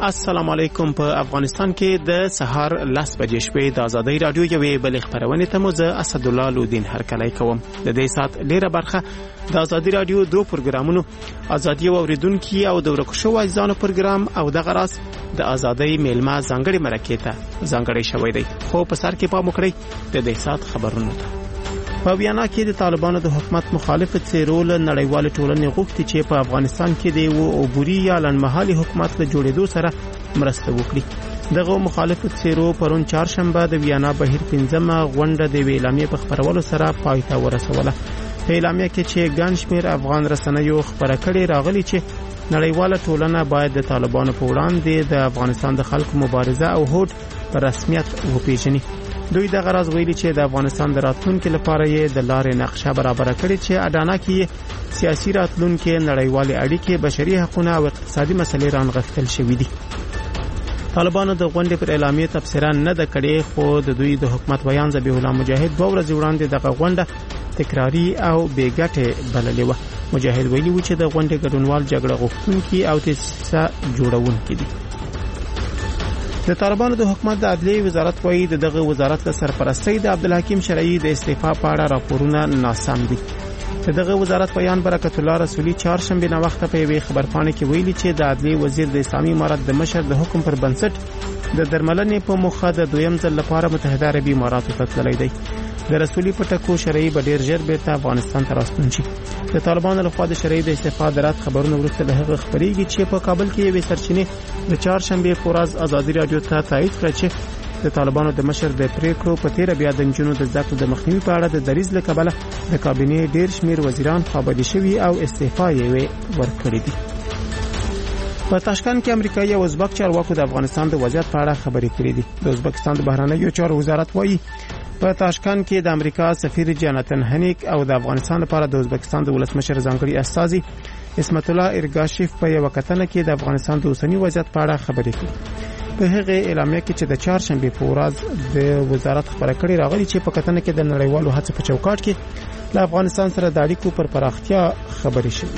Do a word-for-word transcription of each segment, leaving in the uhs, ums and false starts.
السلام علیکم. په افغانستان کې د سهار لس بجې شپې د ازادۍ رادیو یوې بلې خپرونې ته مو زه اسدالله لودین هرکلی کوم. د دې سات ډیره برخه د ازادۍ رادیو دو پروګرامونو ازادي اوریدونکو او د ورکو شوو عزیزانو پروګرام او د غراس د ازادۍ میلمه ځانګړي مرکې ته ځانګړي شوی دی. خو په سر کې پام وکړئ د دې سات خبرونو ته. په ویانا کې د طالبانو د حکومت مخالف څیرو له نړیوال ټولنې غوښتي چې په افغانستان کې د یو عبوري یا لنډمهالي حکومت له جوړېدو سره مرسته وکړي. دغه مخالف څیرو پرون چهارشنبه د ویانا بهیر پنځمه غونډه د اعلامیې په خبرولو سره پای ته ورسوله. په اعلامیه کې چې ګڼ شمېر افغان رسنیو خبره کړې راغلي چې نړیواله ټولنه باید د طالبانو په وړاندې د افغانستان د خلکو مبارزه او هوډ په رسمیت وپیژني. دوی د غرض ویلي چې د افغانستان د راتلونکو لپاره یې د لارې نقشه برابر کړې چې اډانه کې سیاسي راتلونکو نړیوالې اړیکې، بشري حقوقونه او اقتصادي مسلې رانغښتل شوې دي. طالبانو د غونډې پر اعلامیې تبصره نه ده کړې، خو د دوی د حکومت بیان ذبیح الله مجاهد دوه ورځې وړاندې دغه غونډه تکراری او بې ګټې بللې وه. مجاهد ویلي و چې د غونډې ګډونوال جګړه غوښتونکي او تیسه جوړونکي دي. د طالبانو د حکومت د عدلیې وزارت وايي دغه وزارت له سرپرستۍ د عبدالحکیم شرعي د استعفا په اړه راپورونه ناسم دي. دغه وزارت بیان برکت الله رسولي چهارشنبه نه وخت په یوې خبرپاڼه کې ویلي چې د عدلیې وزیر د اسلامي امارت د مشر د حکم پر بنسټ د درملنې په موخه د دویم ځل لپاره متحده عربي اماراتو ته تللی دی. د رسولي په ټکو شرعي به ډیر ژر بیرته افغانستان ته راستون شي. د طالبانو لخوا د شرعي د استعفا د رد خبرونه وروسته له هغه خبرېږي چې په کابل کې یوې سرچینې د چهارشنبه په ورځ ازادي رادیو ته تایید کړ چې د طالبانو د مشر د پریکړو په تیر بیا د نجونو د زده کړو د مخنیوي په اړه د دریځ له کبله د کابینې ډیر شمیر وزیران خوابدي شوي او استعفا یې ورکړي دي. په تاشکند کې امریکایي او ازبک چارواکو د افغانستان د وضعیت په اړه خبرې کړې دي. د ازبکستان د بهرنیو چارو وزارت وایي په تاشکند کې د امریکا سفیر جاناتن هنیک او د افغانستان لپاره د ازبکستان د ولسمشر ځانګړي استازي اسمت الله ارګاشیف په یو کتنه کې د افغانستان د اوسنی وضعیت په اړه خبرې کړې. په هغه اعلامیه کې چې د چهارشنبه په ورځ د وزارت خبره کړې راغلي چې په کتنه کې د نړیوالو هڅو په چوکاټ کې د افغانستان سره د اړیکو پر پراختیا خبرې شوې.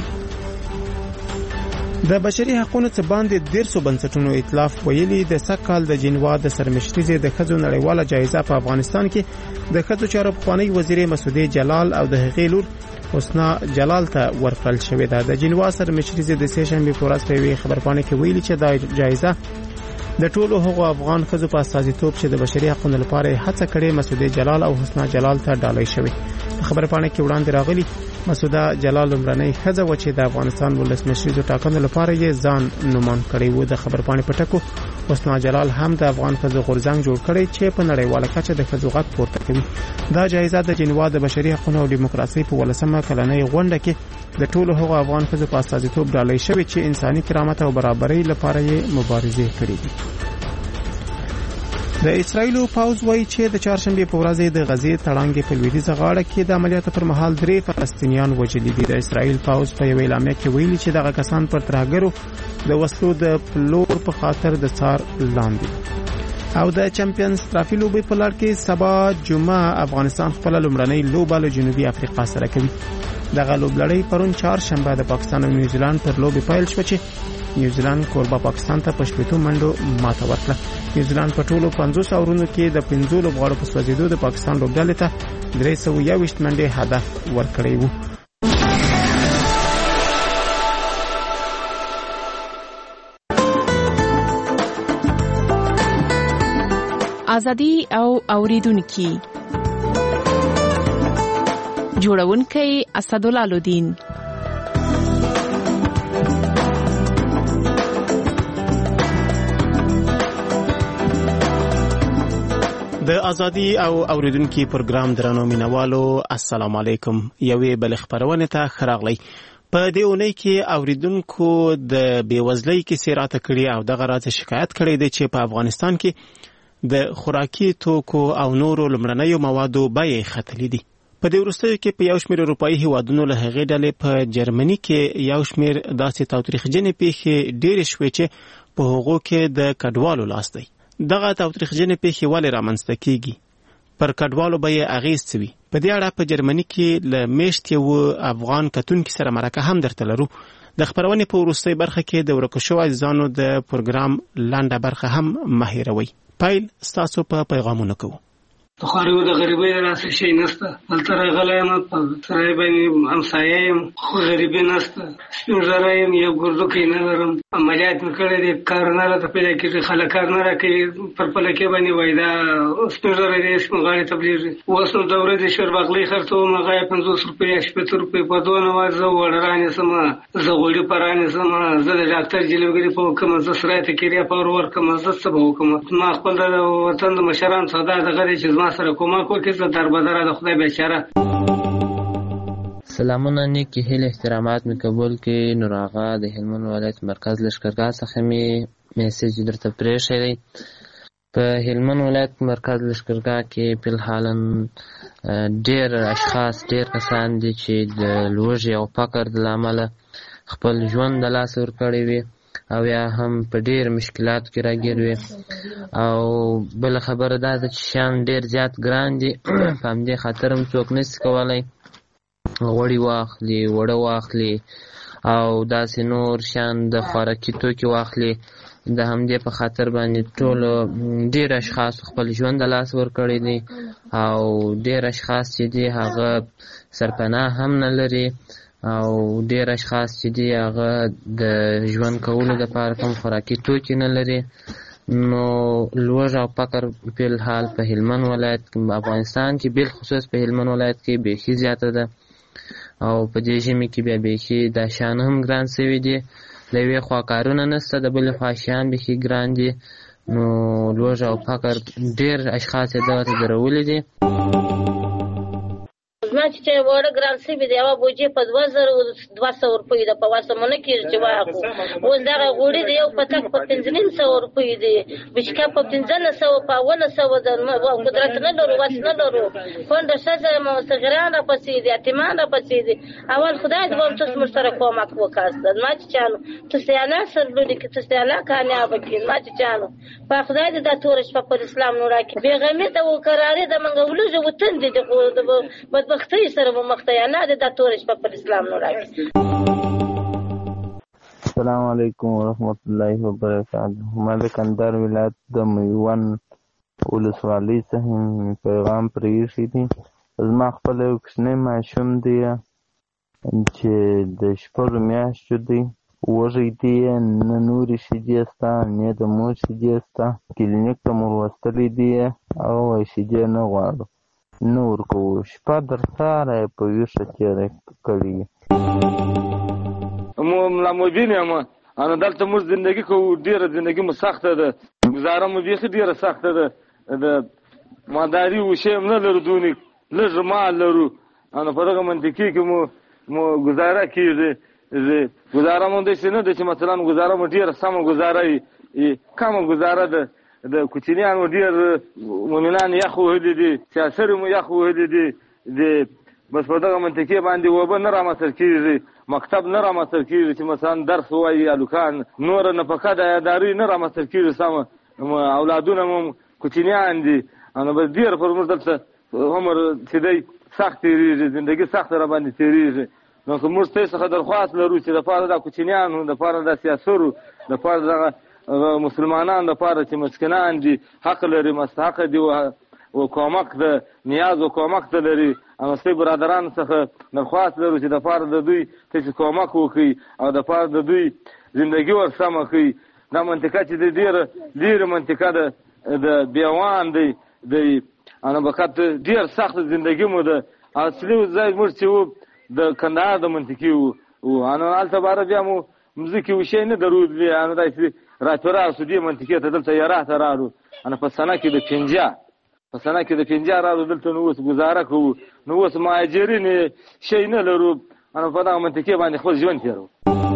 د بشري حقوقو څخه باندې ډیرسو بنسټونو ائتلاف ویلي د سکهال د جنوا د سرمشريزې د خځو نړیواله جایزه په افغانستان کې د خځو چارو پخوانی وزیر مسعودې جلال او د هغې لور حسنا جلال ته ورکړل شوې ده. د جنوا سرمشريزې د سهشنبه په ورځ په یوې خبرپاڼه کې ویلي چې دا جایزه د ټولو هغو افغان خځو په استازیتوب چې د بشري حقوقو لپاره هڅه کړې مسعودې جلال او حسنا جلال ته ډالۍ شوې. په خبرپاڼه کې وړاندې راغلي مسعوده جلال لمرنۍ ښځه و چې د افغانستان ولسمشریزو ټاکنو لپاره یې ځان نومان کړی و. د خبرپاڼې په ټکو حسنا جلال هم د افغان ښځو غورځنګ جوړ کړی چې په نړیواله کچه د ښځو غږ پورته کوي. دا جایزه د جنوا د بشري حقوقو او دیموکراسي په ولسمه کلنۍ غونډه کې د ټولو هغو افغان ښځو په استازیتوب ډالۍ شوې چې انساني کرامت او برابرۍ لپاره یې مبارزې کړې دي. د اسرایل پوځ وایي چې د چهارشنبه په ورځ د غزې تړانګې په لویدیځه غاړه کې د عملیاتو پر مهال درې فلسطینیان وژلي دي. د اسرایل پوځ په یو اعلامیه کې ویلي چې دغه کسان پر ترهګرو د وسلو د پلور په خاطر د څار لاندې. او د چمپیونز ټرافي لوبې په لړ کې سبا جمعه افغانستان خپل لومړنۍ لوبه له جنوبي افریقا سره کوي. دغه لوبلړۍ پرون چهارشنبه د پاکستان او نیوزیلند پر لوبې پیل شو چې نیوزیلند کوربه پاکستان ته په شپږو منډو ماته ورکړه. نیوزیلند په ټولو پنځوس اورونو کې د پنځو لوبغاړو په سوځېدو د پاکستان لوبډلې ته درې سوه یوویشت منډې هدف ورکړی و. ازادي او اوریدونکي جوړونکي اسدالله لودین. د ازادي او اوریدونکو پروګرام درنو مینوالو السلام علیکم. یوې بل خبرونه ته خراغلی. په دې اونۍ کې اوریدونکو د بیوزلۍ کې سیراته کړي او دغه راځي شکایت کړي دي چې په افغانستان کې د خوراکي توکو او نورو لمړنیو موادو بیې ختلې دي. په دې وروستیو کې په یو شمېر اروپایي هیوادونو له هغې ډلې په جرمني کې یو شمېر داسې تاوتریخجنې پیښې ډېرې شوې چې په هغو کې د کډوالو لاس دی. دغه تاوتریخجنې پیښې ولې رامنځته کیږي؟ پر کډوالو به یې اغېز څه وي؟ په دې اړه په جرمني کې له میاشت یو افغان کتونکي سره مرکه هم درته لرو. د خبرونې په وروستۍ برخه کې د ورکو شویو عزیزانو د پروګرام لنډه برخه هم مه هېروئ. پیل ستاسو په پیغامونو کوو. خو د غریبۍ داسې شی نشته. هلته راغلی یم، په سرای باندې همسایه یم، خو غریبي نشته. سپین ږیری یم، یو ګردوکی نه لرم. عملیات مې کړی دی، کار نه راته پیدا کېږي، خلک کار نه راکوي. پر پلکې باندې وایي دا سپین ږیری دی، سپین غاړې تبلیغ. اوس نو د ورځې شوربغلۍ خرڅوم، هغه یې پنځوس روپۍ یا شپېته روپۍ په دوه نوه. زه وړه رانیسم، زه غوړي په رانیسم، زه د ډاکټر جلوګري په وکړم، زه سرای ته کریا په ور ورکړم، زه څه به وکړم؟ ما خپل د وطن د مشرانو څخه دا دغه دی چې زما سره کومک وکړي، زه دربدره د خدای بیچاره. سلامونه، نیکی هیله احترامات مې قبول کړي. نور آغا د هلمند ولایت مرکز لښکرګاه څخه مې میسج درته پرېښی دی. په هلمند ولایت مرکز لښکرګاه کې فلحالا ډېر اشخاص، ډېر کسان دي چې د لوږې او فقر له امله خپل ژوند د لاسه ورکړی وي او یا هم په ډېر مشکلاتو کې راګیر وي. او بله خبره دا ده چې شیان ډېر زیات ګران دي، په همدې خاطر هم څوک نشي کولی غوړي واخلي، وړه واخلي او داسې نور شیان د خوراکي توکي واخلي. د همدې په خاطر باندې ټولو ډېر اشخاص خپل ژوند د لاس ورکړی دی او ډېر اشخاص چې دي هغه سرپناه هم نه لري او ډېر اشخاص چې دي هغه د ژوند کولو دپاره کوم خوراکي توکي نه لري. نو لوږه او فقر فلحال په هلمند ولایت کې، افغانستان کې بالخصوص په هلمند ولایت کې بیخي زیاته ده او په دې ژمي کې بیا بیخي دا شیان هم ګران سوي دي. د یوې خوا کارونه نشته، د بلې خوا شیان بیخي ګران دي. نو لوږه او فقر ډېر اشخاص یې دغه ته درولي دي. زما چې وړه ګران سوي دی، یوه بوجۍ په دوه زره دوه سوه روپۍ ده، په وسه مو نه کېږي چې واخلو. اوس دغه غوړي د یو پتک په پنځه نیم سوه روپۍ دي، بچکه په پنځه نه سوه، په اوله سوه ده. قدرت نه لرو، وس نه لرو. کونډه ښځه صغیران راپسې دي، یتیمان راپسې دي. اول خدای دې به تاسو موږ سره کومک وکړه. زما چیچانو تاسې الله سرلوړي کړي، تاسې الله کامیابه کړي. زما چیچانو په خدای دې دا توره شپه پر اسلام نور راکړي. بېغمي ده او قراري ده، موږ ولږه وطن دي د بدبختۍ سره به مخته یا نه د دا تورې شپه پر اسلام نور راکړي. السلام علیکم ورحمت الله وبرکاته. ما د کندهار ولایت د میوند ولسوالۍ څخه پیغام پرې ایښی دی. زما خپل یو کوچنی ماشوم دی چې د شپږو میاشتو دی، وږی دی، نه نورې شیدې شته نه د مور شیدې شته. کلینیک ته مو ورستلی دی او وایي شیدې نه غواړو، نه ورکوو. شپه در سهاره یې په ویښه تېره کړې. ملا مبین یم، انا دلته موږ زندګي کوو، ډېره زندګي مو سخته ده، ګزاره مو بیخي ډېره سخته ده. د مالداري وشی هم نه لرو، دونې لږ مال لرو. انا په دغه منطقې کې مو مو ګزاره کېږي. ګزاره مو داسې نه ده چې مثلا ګزاره مو ډېره سمه ګزاره وي، کمه ګزاره ده. د کوچنیانو ډېر مؤمنان یخ وهلي دي، سیاسرې مو یخ وهلي دي. د بس په دغه منطقې باندې اوبه نه رامسر کېږي، مکتب نه رامسر کېږي چې مثلا درس ووایي هلکان، نوره نفقه د عیادارۍ نه رامسر کېږي سمه. اولادونه مو کوچنیان دي. نو بس ډېر پر موږ دلته عمر چې دی سخت تېرېږي، زندګي سخته را باندې تېرېږي. نو که موږ ستاسو څخه درخواست لرو چې دپاره د کوچنیانو دپاره د سیاسرو دپاره دغه مسلمانان دپاره چې مسکینان دي، حق لري، مستحق دي او کومک د نیاز او کومک ته لري. نو ستاسو برادرانو څخه درخواست لرو چې دپاره د دوی تاسو کومک وکړئ او دپاره د دوی زندګي ورسمه کړئ. دا منطقه چې دی ډېره لرې منطقه ده، د بیوان دی دی انا بقت ډېر سخت زندګي مو ده. اصلي ځای موږ چې وو د کندهار د منطقې وو، انا هلته باره بیا مو مځکې وشی نه درلودلې. انا داسې راته راسو دې منطقې ته، دلته یراه ته راغلو. انا په سنه کې د پنجاه په سنه کې د پنجاه راغلو دلته. نو اوس ګزاره کوو، نو اوس مهاجرین شی نه لرو. انا په دغه منطقې باندې خپل ژوند تېروو.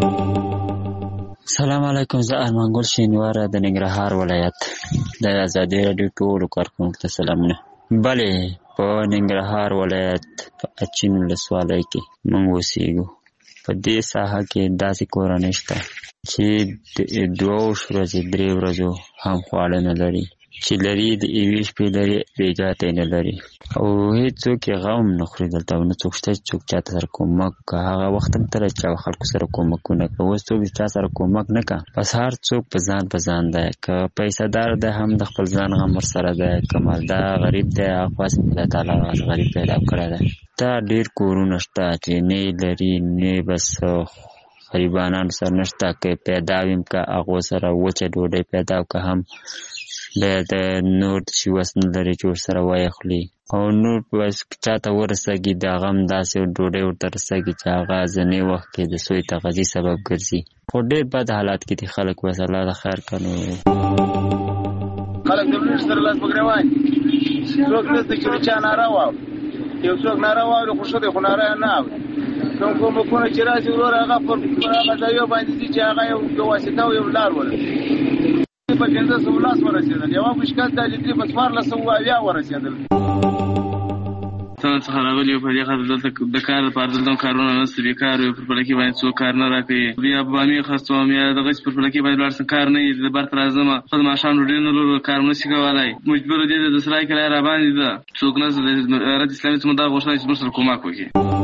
سلام علیکم، زه ارمان ګل شینواره د ننګرهار ولایت د ازادي راډیو ټولو کارکوونکو ته سلامونه. بلې په ننګرهار ولایت په اچین ولسوالۍ کې موږ اوسېږو. په دې ساحه کې داسې کورنۍ شته چې دوه ورځې درې ورځو هم خواړه نه لري. چې لري د یوې شپې لري بېګا ته نه لري او هېڅوک یې غم نه خوري دلته او نه څوک شته چې څوک چاته سره کومک که هغه وخت هم ته چا خلکو سره کومکونه که اوس څوک چا سره کومک نه که بس هر څوک په ځان په ځان دی که پیسه دار دی هم د خپل ځان غم ورسره دی که مالدار غریب دی هغه خاص الله تعالی غریب پیدا کړی دی دا ډېر کورونه شته چې نه لري نه بس غریبانانو سره نشته که پیدا ویم که هغو سره وچه ډوډۍ پیدا که هم بیا د نور شي وس نه لري چې ورسره ویخلي او نور بس چاته ورسېږي د هغه هم داسې ډوډۍ ورته رسېږي چې هغه ځینې وخت کې د سوی تغذي سبب ګرځي خو ډېر بد حالات کې دي خلک بس الله د خیر کنو خلک د لوټ سره لاس بګروان څوک نشته چې چا ناروا واو یو څوک ناروا واو خو شته خو ناروا نه کوم کوم کوم چې راځي ورور هغه پر هغه ځای باندې چې هغه یو واسطه او یو لار ولر په پنځه سوه لاس ورسېدل یو مشکل د دې په څوارلس سوه اویا ورسېدل څنګه څنګه راغلی په دې خاطر دلته د کار لپاره دلته کارونه نشته بیکار یو پر پلکې باندې څوک کار نه راکوي بیا باندې خرڅوم یا دغه پر پلکې باندې ورسره کار نه دی د برت راځم خپل ماشام ډوډۍ نه لرو کار نه شي کولای مجبور دي د سرای کړه را باندې ده څوک نه د رد اسلامي څخه دا غوښتنه چې موږ کومک وکړي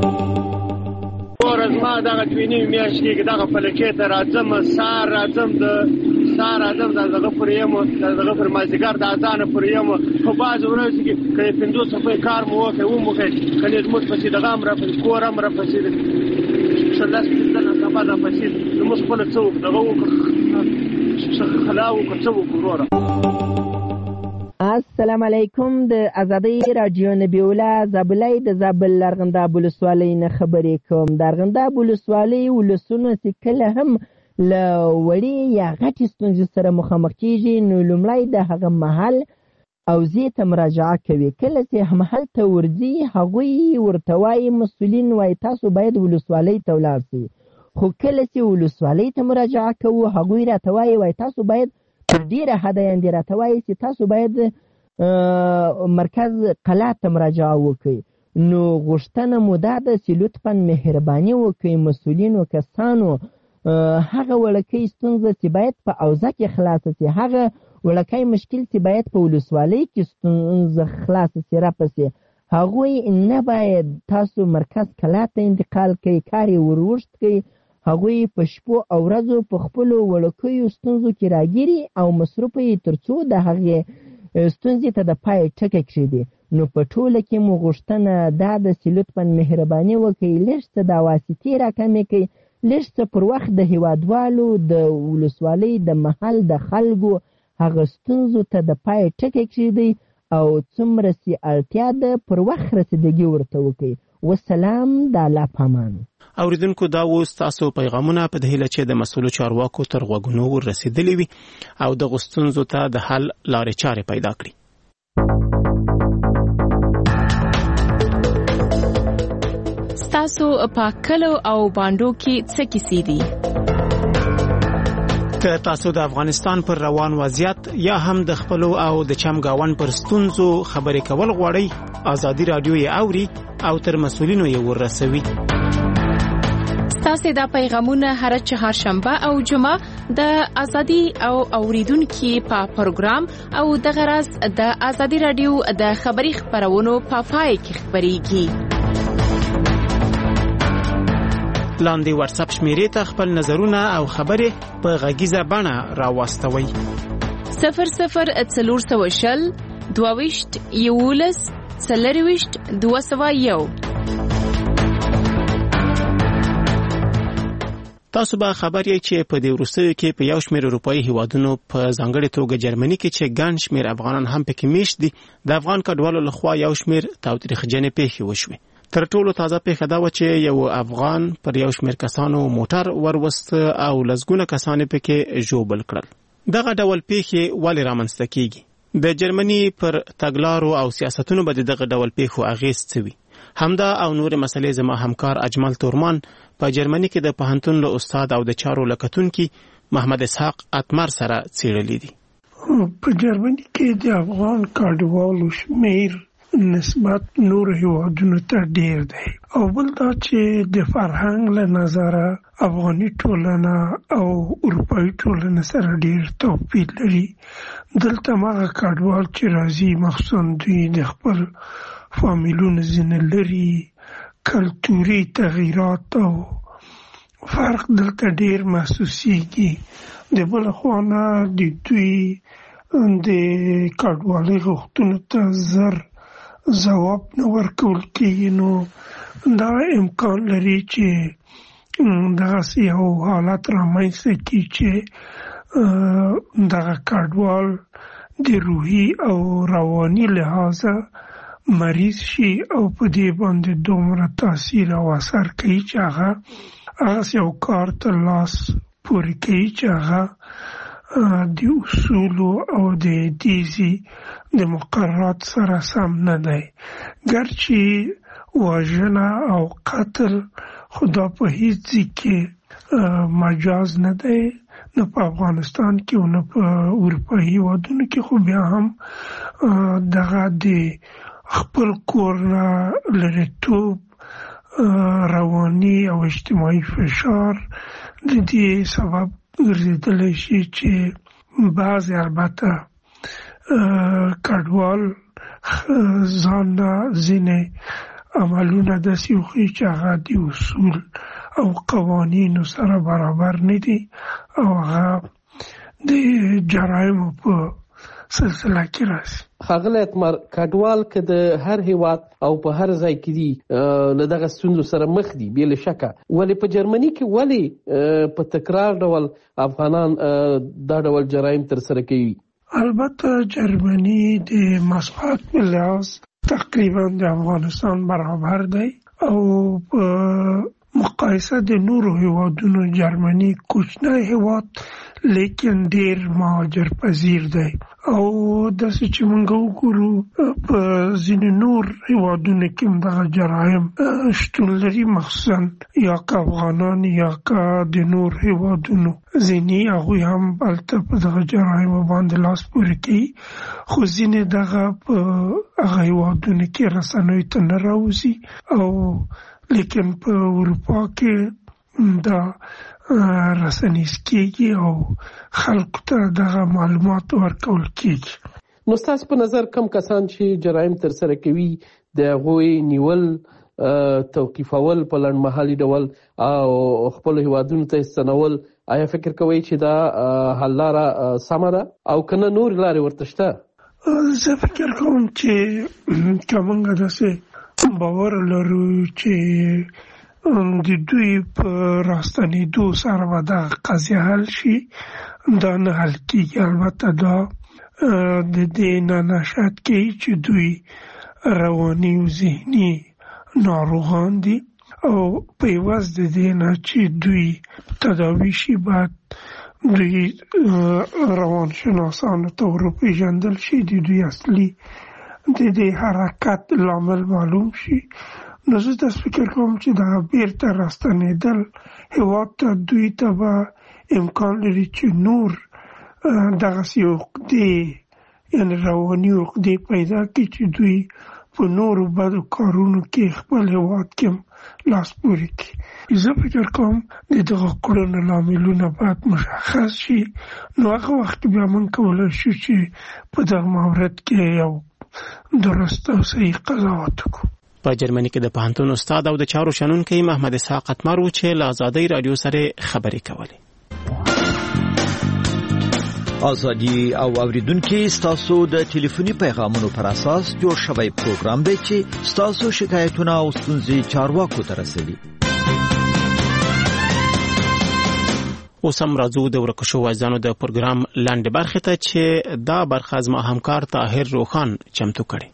ورځما دغه دوینې میاشت کې دغه پلکې ته راځم سار راځم د سار راځم دغه پر یم دغه پر مازیګر د اذان پر یم په باز ورځ کې کله پندوس په کار مو وکړ و مو کړ کله موږ په دې دغه امر په کورم را پسې شلاس دغه خبر را پسې موږ خپل څوک دغه وکړ خلاو کوڅو وګوره السلام علیکم د ازادي رادیو نبیولا زابلای د زابل لرغنده بولسوالۍ نه خبرې کوم د لرغنده بولسوالۍ ولسونه چې کله هم له وړې یا غټې ستونزې سره مخامخ کېږي نو لومړی د هغه محل اوضاع ته مراجعه کوي کله چې همهلته ورځي هغوی ورته وایي مسؤلین وایي تاسو باید ولسوالۍ ته ولاړ شئ خو کله چې ولسوالۍ ته مراجعه کوو هغوی راته وایي وایي تاسو باید تر ډیره حده یې راته وایي چې تاسو باید مرکز قلعه ته مراجعه وکړئ نو غوښتنه مو دا ده چې لطفا مهرباني وکړئ مسؤلینو کسانو هغه وړکۍ ستونزه چې باید په اوضاع کې خلاصه شي هغه وړکۍ مشکل چې باید په ولسوالۍ کې ستونزه خلاصه شي راپسې هغوی نه باید تاسو مرکز قلعه ته انتقال کوئ کار یې وروښت کوئ هغوی په شپو او ورځو په خپلو وړکیو ستونزو کې راګیري او مصروف یې تر څو د هغې ستونزې ته د پای ټکی کښېږدي نو په ټوله کې مو غوښتنه دا ده چې لطفا مهرباني وکړئ لږ څه دا واسطې راکمې کړئ لږ څه پر وخت د هیوادوالو د ولسوالۍ د محل د خلکو هغه ستونزو ته د پای ټکی کښېږدئ او څومره چې اړتیا ده پر وخت رسیدګي ورته وکړئ والسلام د الله په امان اوریدونکو دا اوس تاسو پیغامونه په دې هیله چې د مسؤلو چارواکو تر غوږونو ورسېدلي وي او د ستونزو ته د حل لارې چارې پیدا کړي ستاسو په کلو او باندو کې څه کیسې دي که تاسو د افغانستان پر روان وضعیت یا هم د خپلو او د چمګاون پر ستونزو خبرې کول غواړئ ازادي رادیو یې اوري او تر مسؤلینو یې ورسوي تاسو دا پیغامونه هر چهارشنبه او جمعه د ازادي او اوریدونکو په پروګرام او د غرض د ازادي رادیو د خبري خبرونو په پای کې خبريږي لاندې واتس اپ شمیرې ته خپل نظرونه او خبرې په غږیزه بڼه راوستوي صفر صفر څلور سوه شل دوه ویشت یولس څلور ویشت دوه سوه یو تاسو به خبر یې چې په دې وروستیو کې په یو شمېر اروپایي هیوادونو په ځانګړې توګه جرمني کې چې ګڼ شمېر افغانان هم پکې میشت دي د افغان کډوالو لخوا یو شمېر تاوتریخجنې پیښې وشوې تر ټولو تازه پیښه دا و چې یو افغان پر یو شمېر کسانو موټر وروست او لسګونه کسان پکې ژوبل کړل دغه ډول پیښې ولې رامنځته کیږي د جرمني پر تګلارو او سیاستونو باندې دغه ډول پیښو اغیز څه وي همدا او نور مسلې زما همکار اجمل تورمان په جرمني کې د پوهنتون له استاد او د چارو لکتونکو محمد اسحاق اتمر سره څېړلې دي په جرمني کې د افغان کډوالو شمیر نسبت نور هیوادونو ته ډیر دی. او بل دا چې د فرهنګ له نظره افغاني ټولنه او اروپایي ټولنه سره ډیر توپیر لري. دلته هغه کډوال چې راځي مخصوصا دوی د خپل فامیلونو ځینې لري، کلتوري تغییرات او فرق دلته ډیر محسوسیږي. د بل خوا نه د دوی د کډوالۍ غوښتنو ته زر ځواب نه ورکول کېږي، نو دا امکان لري چې دغسې یو حالت رامنځته کړي چې دغه کډوال د روحي او رواني لحاظه مریض شي او په دې باندې دومره تاثیر او اثر کوي چې هغه هغسې یو کار ته لاس پورې کوي چې هغه د اصولو او د دیزي د مقررات سره سم نه دی. ګرچې وژنه او قتل خدا په هیڅ ځای کې مجاز نه دی، نه په افغانستان کې او نه په اروپایي هیوادونو کې، خو بیا هم دغه د خپل کور نه لرېتوب، رواني او اجتماعي فشار د دې سبب ګرځېدلی شي چې بعضې البته کډوال ځان نه ځینې عملونه داسې وښيي چې هغه د اصول او قوانینو سره برابر نه دي او هغه د جرایمو په سلسله کې راځي. ښاغلی اتمر، کډوال که د هر هیواد او په هر ځای کې دي له دغه ستونزو سره مخ دي بې له شکه، ولې په جرمني کې ولې په تکرار ډول افغانان دا ډول جرایم ترسره کوي؟ البته جرمني د مساحت په لحاظ تقریبا د افغانستان برابر دی او په مقایسه د نورو هیوادونو جرمني کوچنی هیواد لیکن ډیر مهاجر پذیر دی. او داسې چې موږ وګورو په ځینې نور هیوادونو کې هم دغه جرایم شتون لري، مخصوصا یا که افغانان یا که د نور هیوادونو ځینې هغوی هم هلته په دغه جرایمو باندې لاس پورې کوي، خو ځینې دغه په هغه هیوادونو کې رسنیو ته نه راوځي او لیکن په اروپا کې دا رسنیز کېږي او خلکو ته دغه معلومات ورکول کېږي. نو ستاسو په نظر کم کسان چې جرایم ترسره کوي د هغوی نیول، توقیفول په لنډمهالي ډول او خپل هیوادونو ته ستنول، آیا فکر کوئ چې دا حل لاره سمه ده او که نه نورې لارې ورته شته؟ زه فکر کوم چې که موږ داسې باور لرو چې د دوی په راستنېدو سره به دغه قضیه حل شي، دا نه حل کېږي. البته دا د دې نه نشأت کوي چې دوی رواني او ذهني ناروغان دي او په عوض د دې نه چې دوی تداوي شي باید دوی روانشناسانو ته وروپېژندل شي، د دوی اصلي د دې حرکت لامل معلوم شي. نو زه داسې فکر کوم چې دا بیرته راستنېدل هېواد ته دوی ته به امکان لري چې نور دغسې عقدې یعنې رواني عقدې پیدا کړي چې دوی په نورو بدو کارونو کې خپل هېواد کې لاس پورې کړي. زه فکر کوم د دغه کړنو لاملونه باید مشخص شي، نو هغه وخت بیا موږ کولی شو چې په دغه مورد کې یو درست او صحیح قضاوت وکړو. په جرمني کې د پوهنتون استاد او د چارو شنونکی محمد اسحاق اتمر و چې له ازادۍ راډیو سره خبرې کولې. ازادي او اوریدونکو ستاسو د ټلیفوني پیغامونو پر اساس جوړ شوی پروګرام دی چې ستاسو شکایتونه او ستونزې چارواکو ته رسوي. اوس هم راځو د ورکو شوو ځانو د پروګرام لاندې برخې ته چې دا برخه زما همکار طاهر روخان چمتو کړي.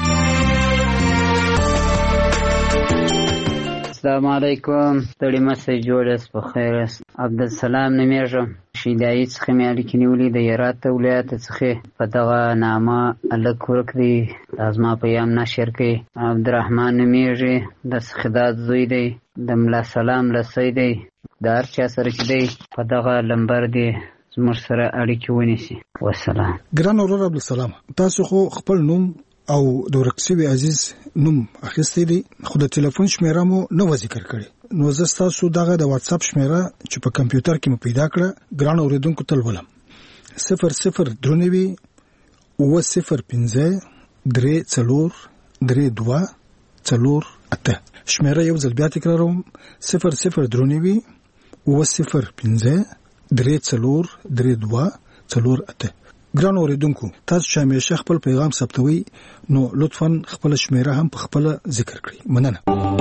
السلام علیکم، ستړي مشه جوړس په خیر است. عبدالسلام نومیږم، شیدایي څخه مې اړیکې نیولې د هرات ولایت څخه. په دغه نامه هلک ورک دی، دا زما پیغام نشر کړي. عبدالرحمن نومیږي، د سخداد زوی دی، د ملا سلام لسی دی، د هر چا سره چې دی په دغه لمبر دی زموږ سره اړیکې ونیسي. والسلام. ګران ورور عبدالسلام، تاسو خو خپل نوم او د ورک شوي عزیز نوم اخیستی دی، خو د ټلیفون شمیره مو نه و ذکر کړی. نو زه ستاسو دغه د واتس اپ شمیره چې په کمپیوټر کې مو پیدا کړه ګران اوریدونکو ته ولولم: صفر صفر درې نوي اوه صفر پنځه درې څلور درې دوه څلور اته. شمیره یو ځل بیا تکراروم: صفر صفر درې نوي اوه صفر پنځه درې څلور درې دوه څلور اته. ګران اوریدونکو، تاسو چې همیشه خپل پیغام ثبتوي نو لطفاً خپل شمیره هم په خپل ذکر کړئ. مننه.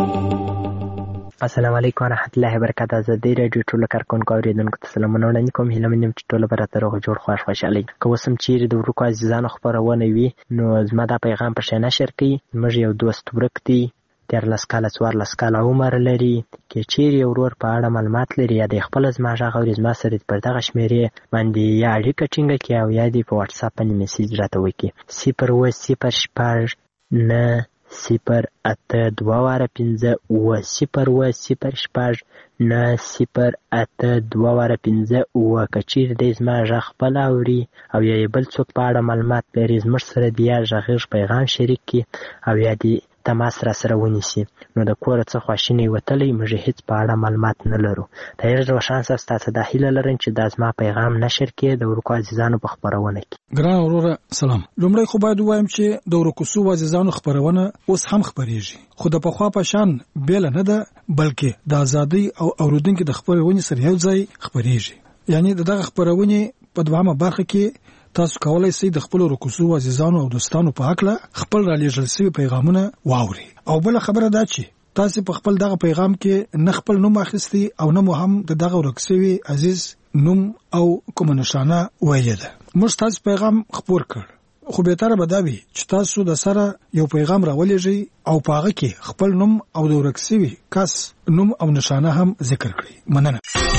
السلام علیکم ورحمۃ اللہ وبرکاتہ. زه د رادیو ټولو کارکونکو اوریدونکو ته سلامونه وړاندې کوم. هیله مې چې ټول به راته روغ جوړ خوښ خوشحالي. که اوس هم چیرې د ورکو عزیزانو خپرونه وي نو زما دا پیغام په شی نشر کړئ. زموږ یو دوست ورک دی، دیارلس کاله څوارلس کاله عمر لري. که چیرې یو ورور په اړه معلومات لري یا د خپل زما غږ اوري، زما سره پر دغه شمیرې باندې یا اړیکه ټینګه کړي او یا دې په واتس اپ باندې میسیج راته وکړي: صفر اوه صفر شپږ نه صفر اته دوه واره پنځه اوه صفر اوه صفر شپږ نه صفر اته دوه واره پنځه اوه. که چیرې دی زما غږ خپل اوري او یا یې بل څوک په اړه معلومات لري، زموږ سره د یا غږیز پیغام شریک کړي او یا دې تماس را سره ونیسي. نو د کوره څه خواشینی وتلی، موږ هیڅ په اړه معلومات نه لرو. ډېر روښان ستاسو د هیله لرم چې دا زما پیغام نشر کړي د ورکو عزیزانو په خپرونه کې. ګران وروره سلام. لومړی خو باید ووایم چې د ورکو سو عزیزانو خپرونه اوس هم خپریږي، خو د پخوا په شان بیل نه ده، بلکې د ازادۍ او اوریدونکو د خپرونې سره یو ځای خپریږي. یعنی دغه خپرونه په دوامه برخه کې تاسو کولای شئ د خپل رکوسو عزیزانو او دوستانو په حق له خپل را لېږل شوي پیغامونه واوري. او بل خبره دا چې تاسو په خپل دغه پیغام کې نه خپل نوم اخیستی او نه مو هم د دغه ورکسوي عزیز نوم او کوم نشانه ویلې ده. موږ تاسو پیغام خپور کړ، خو به تر به دا وي چې تاسو د سره یو پیغام راولېږئ او په هغه کې خپل نوم او د ورکسوي کس نوم او نشانه هم ذکر کړئ. مننه.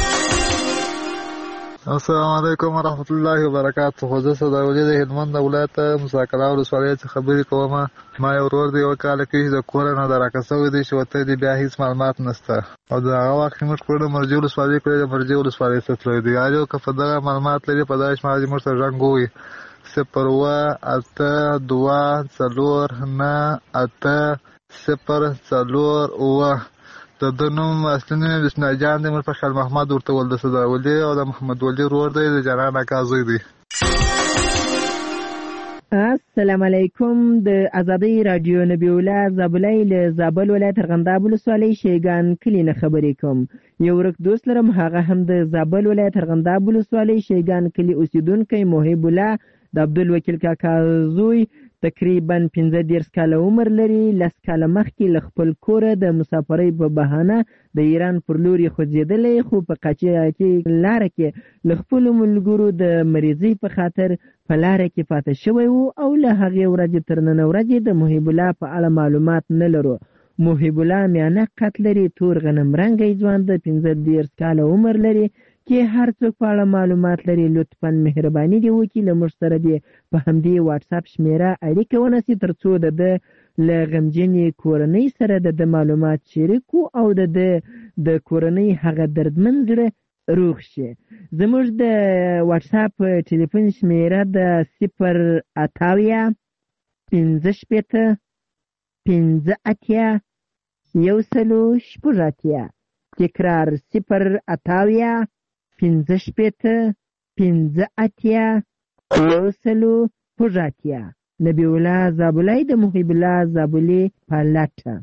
السلام علیکم ورحمۃ اللہ وبرکاتہ. خو زه صداولی د هلمند ولایت مساکلا ولسوالۍ څخه خبرې کوم. ما یو ورور دی یو کال کې د کور نه دراکه سوی دی چې وته دی بیا هیڅ معلومات نشته او د هغه وخت موږ کړو مرجو ولسوالۍ کړو د مرجو ولسوالۍ څخه دی یو که په دغه معلومات لري په داش ماجي موږ سره رنګوي صفر اوه اته دوه څلور نه اته صفر څلور اوه. د د نوم اصلي نوم بسم الله جان دی، موږ په خال محمد ورته ول د صداولی او د محمد ولی ورور دی د جنان اکازوی دی. السلام علیکم. د ازادۍ رادیو نبی الله زابلای له زابل ولایت ارغنداب ولسوالۍ شیګان کلی نه خبرې کوم. یو ورک دوست لرم، هغه هم د زابل ولایت ارغنداب ولسوالۍ شیګان کلی اوسیدونکی محب الله د عبدالوکیل کاکا زوی تقریبا پنځه دېرش کاله عمر لري. لس کاله مخکې له خپل کوره د مسافرۍ په بهانه د ایران پر لور یې خوځېدلی، خو په قاچاقي لاره کې له خپلو ملګرو د مریضۍ په خاطر په لاره کې پاتې شوی و او له هغې ورځې تر نن ورځې د محب الله په اړه معلومات نه لرو. محب الله میانه قد لري، تور غنم رنګی ځوان د پنځه دېرش کاله عمر لري. کې هر څوک په اړه معلومات لري لطفاً مهرباني دې وکړي له موږ سره دې په همدې واتس اپ شمیره اړیکه ونیسي تر څو د ده له غمجنې کورنۍ سره د ده معلومات شریکو او د ده د کورنۍ هغه دردمن زړه روغ شي. زموږ د واتس اپ ټلیفون شمیره د صفر اتاویا پنځه شپېته پنځه اتیا یو سلو شپږ اتیا. تکرار صفر اتاویا پنځه شپېته پنځه اتیا یو سلو شپږ اتیا. نبی الله زابلای د محب الله زابلي په لټه.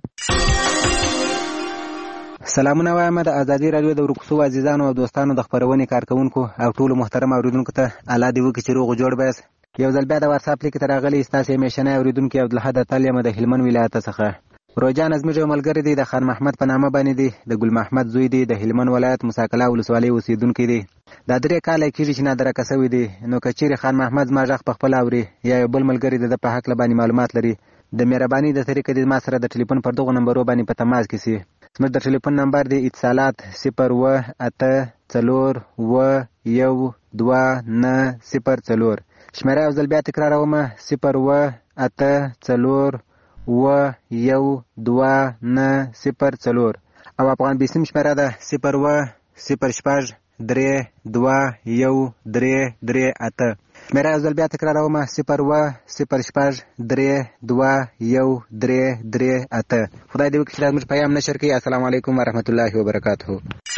سلامونه وایم د ازادي رادیو د ورکوسو عزیزانو او دوستانو د خپرونې کارکونکو او ټولو محترم اوریدونکو ته الله دې وکړي چې روغ جوړ بیاست. یو ځل بیا د واتس اپ لیک ته راغلی ستاسو همیشنی اوریدونکي عبدالحد اتل یم د هلمند ولایت څخه. روجان زموږ یو ملګری دی د خان محمد په نامه باندې دی، د ګل محمد زوی دی، د هلمند ولایت مساکلا ولسوالۍ اوسیدونکی دی. دا درې کاله کېږي چې نادرکه سوی دی. نو که چیرې خان محمد زما غږ په خپله اوري یا یو بل ملګری د ده په هکله باندې معلومات لري، د مهرباني د طریقې د ما سره د ټلیفون پر دغو نمبرو باندې په تماس کې سي. زموږ د ټلیفون نمبر دی اتصالات صفر اوه اته څلور اوه یو دوه نه صفر څلور. شمیره یو ځل بیا تکراروم: صفر اوه اته څلور اوه یو دوه نه صفر څلور. او افغان بیسیم شمیره ده صفر اوه صفر شپږ درې دوه یو درې درې اته. میرا یو ځل بیا تکراروم، صفر اوه صفر شپږ درې دوه یو درې درې اته. خدای دې وکړي چې دا زموږ پیام نشر کړي. السلام علیکم ورحمت الله وبرکاته.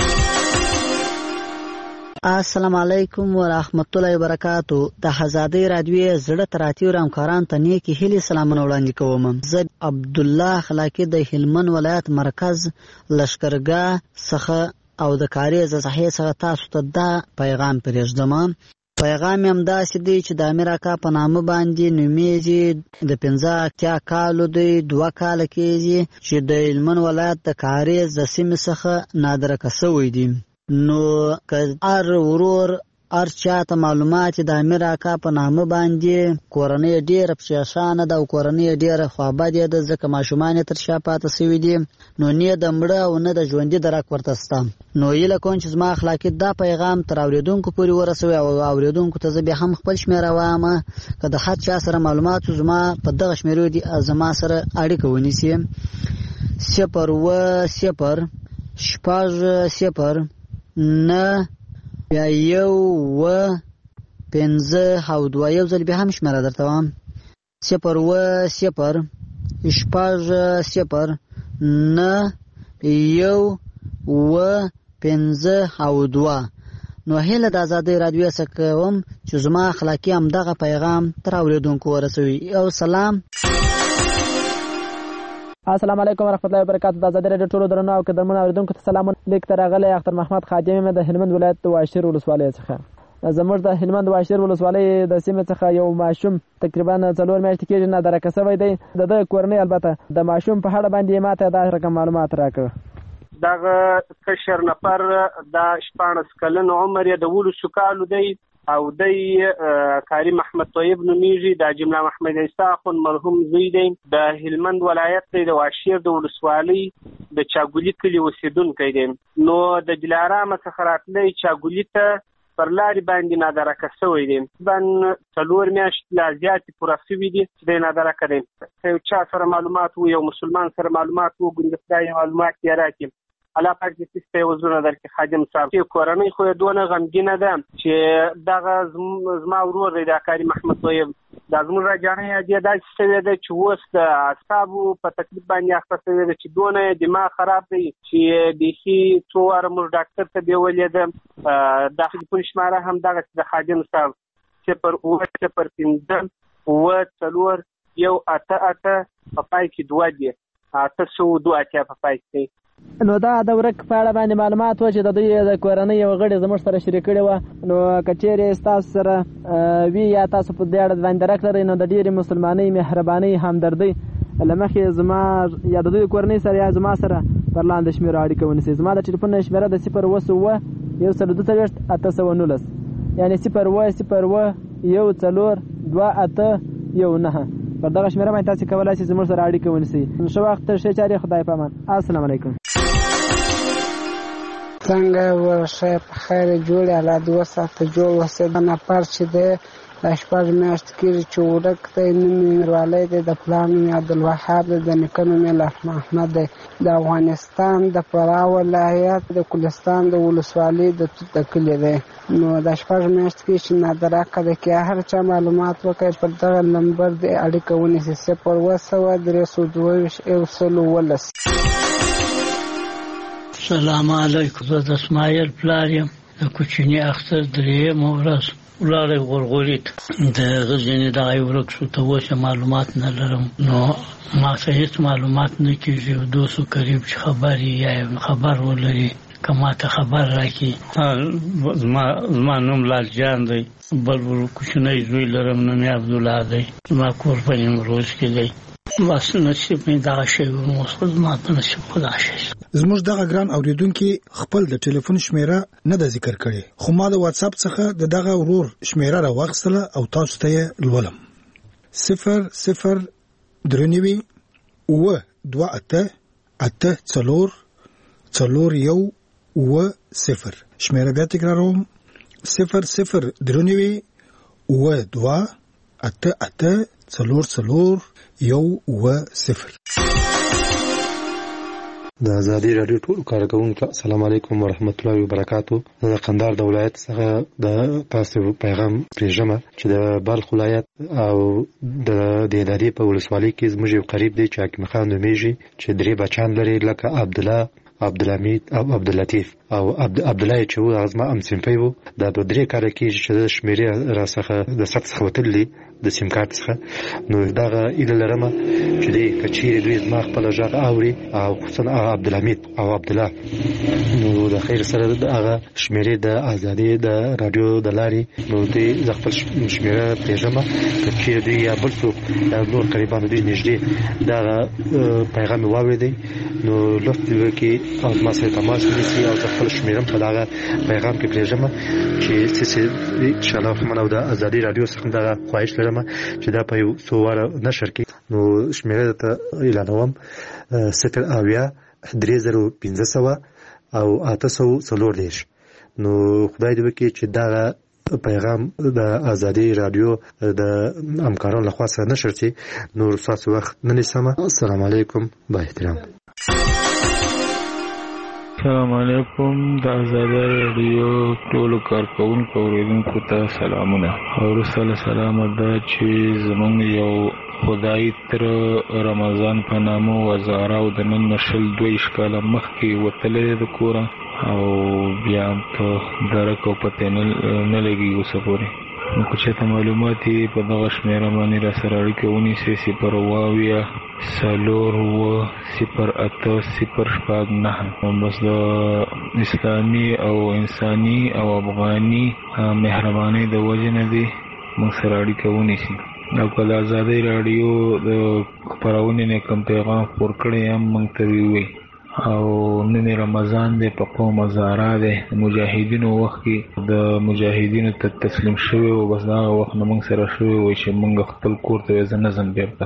السلام علیکم ورحمت الله وبرکاتو. د آزادۍ رادیو زړه تراتیو رامکاران ته نیکی هیلې سلامونه وړاندې کوم. زه عبد الله خلاقی د هلمند ولایت مرکز لشکرګاه څخه او د کاریز صحیح څخه تاسو ته دا پیغام پرېږدم. پیغام هم داسې دی چې د امیر اکا په نامه باندې نومیږي. د پنځه اتیا کالو دی، دوه کاله کېږي چې د هلمند ولایت د کاریز د سیمې څخه نادرکه شوی دی. نو که هر ورور هر چاته معلومات د امیر اکا په نامه باندې کورنۍ ډېره پریشانه ده او کورنۍ ډېره خوابدې ده، ځکه ماشومان یې تر شا پاته سوي دي، نو نه د مړه او نه د ژوندي درک ورته شته. نو هیله کوم چې زما اخلاقي دا پیغام تر اورېدونکو پورې ورسوي او اورېدونکو ته زه بیا هم خپل شمېره وایم که د هر چا سره معلومات زما په دغه شمېرو دي زما سره اړیکه ونیسي. صفر اوه صفر شپږ صفر نه بیا یو اوه پنځه او دوه. یو ځل بیا هم شمېره درته وایم، صفر اوه صفر شپږ صفر نه یو اوه پنځه او دوه. نو هیله د آزادۍ رادیو څخه کوم چې زما اخلاقي همدغه پیغام تر اورېدونکو ورسوي. او سلام. السلام علیکم ورحمت الله وبرکاتو. د آزادۍ رادیو ټولو درنو او قدرمنو اورېدونکو ته سلام. لیک ته راغلی اختر محمد خادم یم د هلمند ولایت د واشیر ولسوالۍ څخه. زموږ د هلمند واشیر ولسوالۍ د سیمې څخه یو ماشوم تقریبا څلور میاشتې کېږي نادرکه شوی دی. د ده کورنۍ البته د ماشوم په اړه باندې ماته دا رقم معلومات راکړه. دغه کشر نفر د شپاړس کلن عمر یې د اوولسو کالو دی او دی کاری محمد طیب نومیږي. د جمله محمد عیسی اخوند مرحوم زوی دی. د هلمند ولایت دی، د واشیر د ولسوالۍ د چاګولي کلي اوسېدونکی دی. نو د دلارامه څخه راتلی چاګولي ته پر لارې باندې نادرکه شوی دی. تقریبا څلور میاشتې لا زیاتې پوره شوي دي چې دی نادرکه دی. که یو چا سره معلومات و، یو مسلمان سره معلومات و، ګوندې خدای معلومات یې راکړي. الله پاک دې ستاسو ته وزرونه درکړي. خادم صاحب چې کورنۍ خو یې دونه غمګینه ده چې دغه زما ورور دی د کاري محمد طیب، دا زموږ راجانۍ یې داسې شوې ده چې اوس د اعصابو په تکلیف باندې اخته شوې ده چې دونه دماغ خراب دی چې بیخي څو واره موږ ډاکټر ته بیولې ده. د ټلیفون شماره هم دغسې د خادم صاحب صفر اوه صفر پنځه اوه څلور یو اته اته په پای کې دوه دي، اته سوه دوه اتیا په پای کې. نو دا د ورک په اړه باندې معلومات و چې د دوی د کورنۍ یو غړي زموږ سره شریک کړي وه. نو که چېرې ستاسو سره وي یا تاسو په دې اړه باندې درک لرئ نو د ډېرې مسلمانۍ، مهربانۍ، همدردۍ له مخې زما یا د دوی کورنۍ سره یا زما سره پر لاندې شمېرو اړیکه ونیسئ. زما د ټلیفون شمېره د صفر اوه اووه یو سل دوه څلوېښت اته سوه نولس، یعنې صفر اوه صفر اوه یو څلور دوه اته یو نهه. پر دغه شمېره باندې تاسې کولی شئ زموږ سره اړیکه ونیسئ. ښه وخت، ښې چارې، خدای په امان. السلام علیکم. څنګه ورشه په خیر جوړ الله دې وساته جوړ وسه. دا نفر چې دی دا شپږ میاشتې کېږي چې ورک دی. نوم یې میروالی دی، د پلار نوم یې عبدالوهاب دی، د نیکه نوم یې لطف محمد دی. د افغانستان د فراه ولایت د کلستان د ولسوالۍ د توت کلي دی. نو دا شپږ میاشتې کېږي چې نادرکه دی. که هر چا معلومات وکړي پر دغه نمبر دې اړیکه ونیسي، صفر اوه سوه درې سوه دوه ویشت یو سل اوولس. سلام علیکم. زه د اسماعیل پلار یم. د کوچني اختر درېیمه ورځ ولاړی غورغوري ته د هغه ځینې دغه ورک شو. ته اوس معلومات نه لرم، نو ما ته هېڅ معلومات نه کېږي. دوست و قریب چې خبر یې یا خبر ولري که ما ته خبر راکړي. زما نوم لال جان دی. بل کوچنی زوی لرم، نوم یې عبدالله دی. زما کور په نیمروز کې دی. بس نصیب مې دغه شی و، زما په نصیب خو دغه شی. زموږ دغه ګران اورېدونکي خپل د ټلیفون شمېره نه ده ذکر کړې، خو ما د واتساپ څخه د دغه ورور شمېره راواخیستله او تاسو ته یې لولم. صفر صفر درې نوي اوه دوه اته اته څلور څلور یو اوه صفر. شمېره بیا تکراروم، صفر صفر درې نوي اوه دوه اته اته څلور څلور یو اوه صفر. د آزادي رادیو ټول کارکونکو السلام علیکم ورحمت الله وبرکاتو. د قندهار د ولایت څخه د تاسو پیغام پرېږم چې د بلخ ولایت او د دهدادي په ولسوالۍ کې زموږ یو قریب دی چې حکیم خان نومیږي چې درې بچیان لري لکه عبدالله، عبدالحمید او عبداللطیف او عبدالله چې و هغه زما همصنفی و. دا دوه درې کاله کېږي چې د شمېرې راڅخه د ثبت څخه وتلي د سیم کارت څخه. نو دغه هیله لرم چې دی که چیرې دوی زما خپله غږ اوري او خصوصا عبدالحمید او عبدالله نو د خیر سره هغه شمېرې د ازادي د رادیو د لارې نو دوی زه خپل شمېره پرېږدم که چیرې دوی یا بل څوک یا نور قریبان دوی نږدې دغه پیغام مې واورېدی نو لطف دې وکړي او زما سره تماس ونیسي او زه خپل شمېره په دغه پیغام کې پرېږدم چې څه انشاءالله رحمن او د ازادي رادیو څخه دغه خواهش لرم چې دا په یو څو واره نشر کړي. نو شمېره ته اعلانوم صفر اویا درې زره پنځه سوه او اته سوه څلور دېرش. نو خدای دې وکړي چې دغه پیغام د آزادي رادیو د همکارانو لخوا سره نشر شي. نور ستاسو وخت نه نیسم. السلام علیکم با احترام. السلام علیکم. د آزادي رادیو ټولو کارکونکو اوریدونکو ته سلامونه. وروسته له سلامه دا چې زمونږ یو خدای تر رمضان په نامه وزاره او د نن نه شل دویشت کاله مخکې وتلی د کوره او بیا په درک او پته نه لګي اوسه پورې. نو که چېرته معلومات یې په دغه شمېره باندې را سره اړیکه ونیسئ صفر اوه اویا څلور اوه صفر اته صفر شپږ نهه. بس د اسلامي او انساني او افغاني مهربانۍ د وجې نه دې موږ سره اړیکه ونیسي. او که د آزادۍ راډیو د خپرونې نه کوم پیغام خپور کړی هم موږ ته ووایي. او نن رمضان دی په قوم هزاره دی د مجاهدینو وخت کې د مجاهدینو ته تسلیم شوی و بس دغه وخت نه موږ سره شوی وای چې موږ خپل کور ته زه نه ځم بیرته.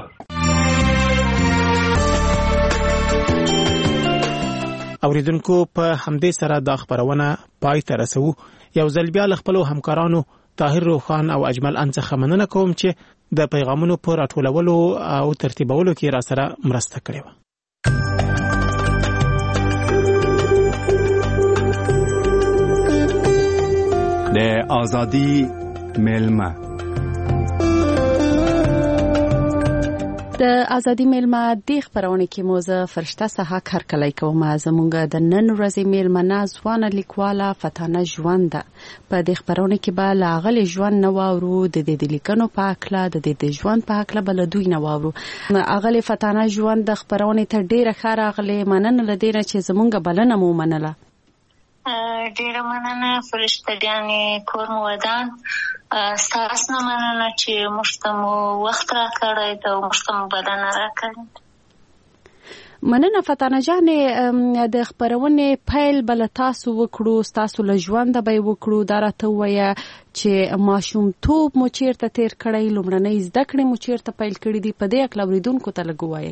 اوریدونکو په همدې سره دا خبرونه پای ته رسوو. یو ځل بیا له خپلو همکارانو طاهر روخان او اجمل ان څخه مننه کوم چې د پیغامونو په راټولولو او ترتیبولو کې را سره مرسته کړې وه. د آزادی میلمه د آزادی میلمه د خبرونه کې موزه فرشته سها کارکلای کوم. زمونږ د نن ورځې میلمنه ځوانه لیکواله فتانه ژوند په د خبرونه کې به لاغلی ژوند نه واورو د دې د لیکنو په اکله د دې د ژوند په اکله بل دوی نه واورو. اغلی فتانه ژوند د خبرونه ته ډیره خاره اغلی مننه لدیره چې زمونږ بلنه مو منله. ډیره مننه فرشته ګانې کور مو ودان. ستاسو نه مننه چې موږ ته مو وخت راکړی او موږ ته مو بلنه راکړې. مننه فتانه جانې. د خبرونې پیل بل تاسو وکړو ستاسو له ژونده به وکړو. دا راته ووایه چې ماشومتوب مو چیرته تیر کړی لومړنۍ زده کړې مو چیرته پیل کړي دي په دې اکله اورېدونکو ته لږ ووایئ.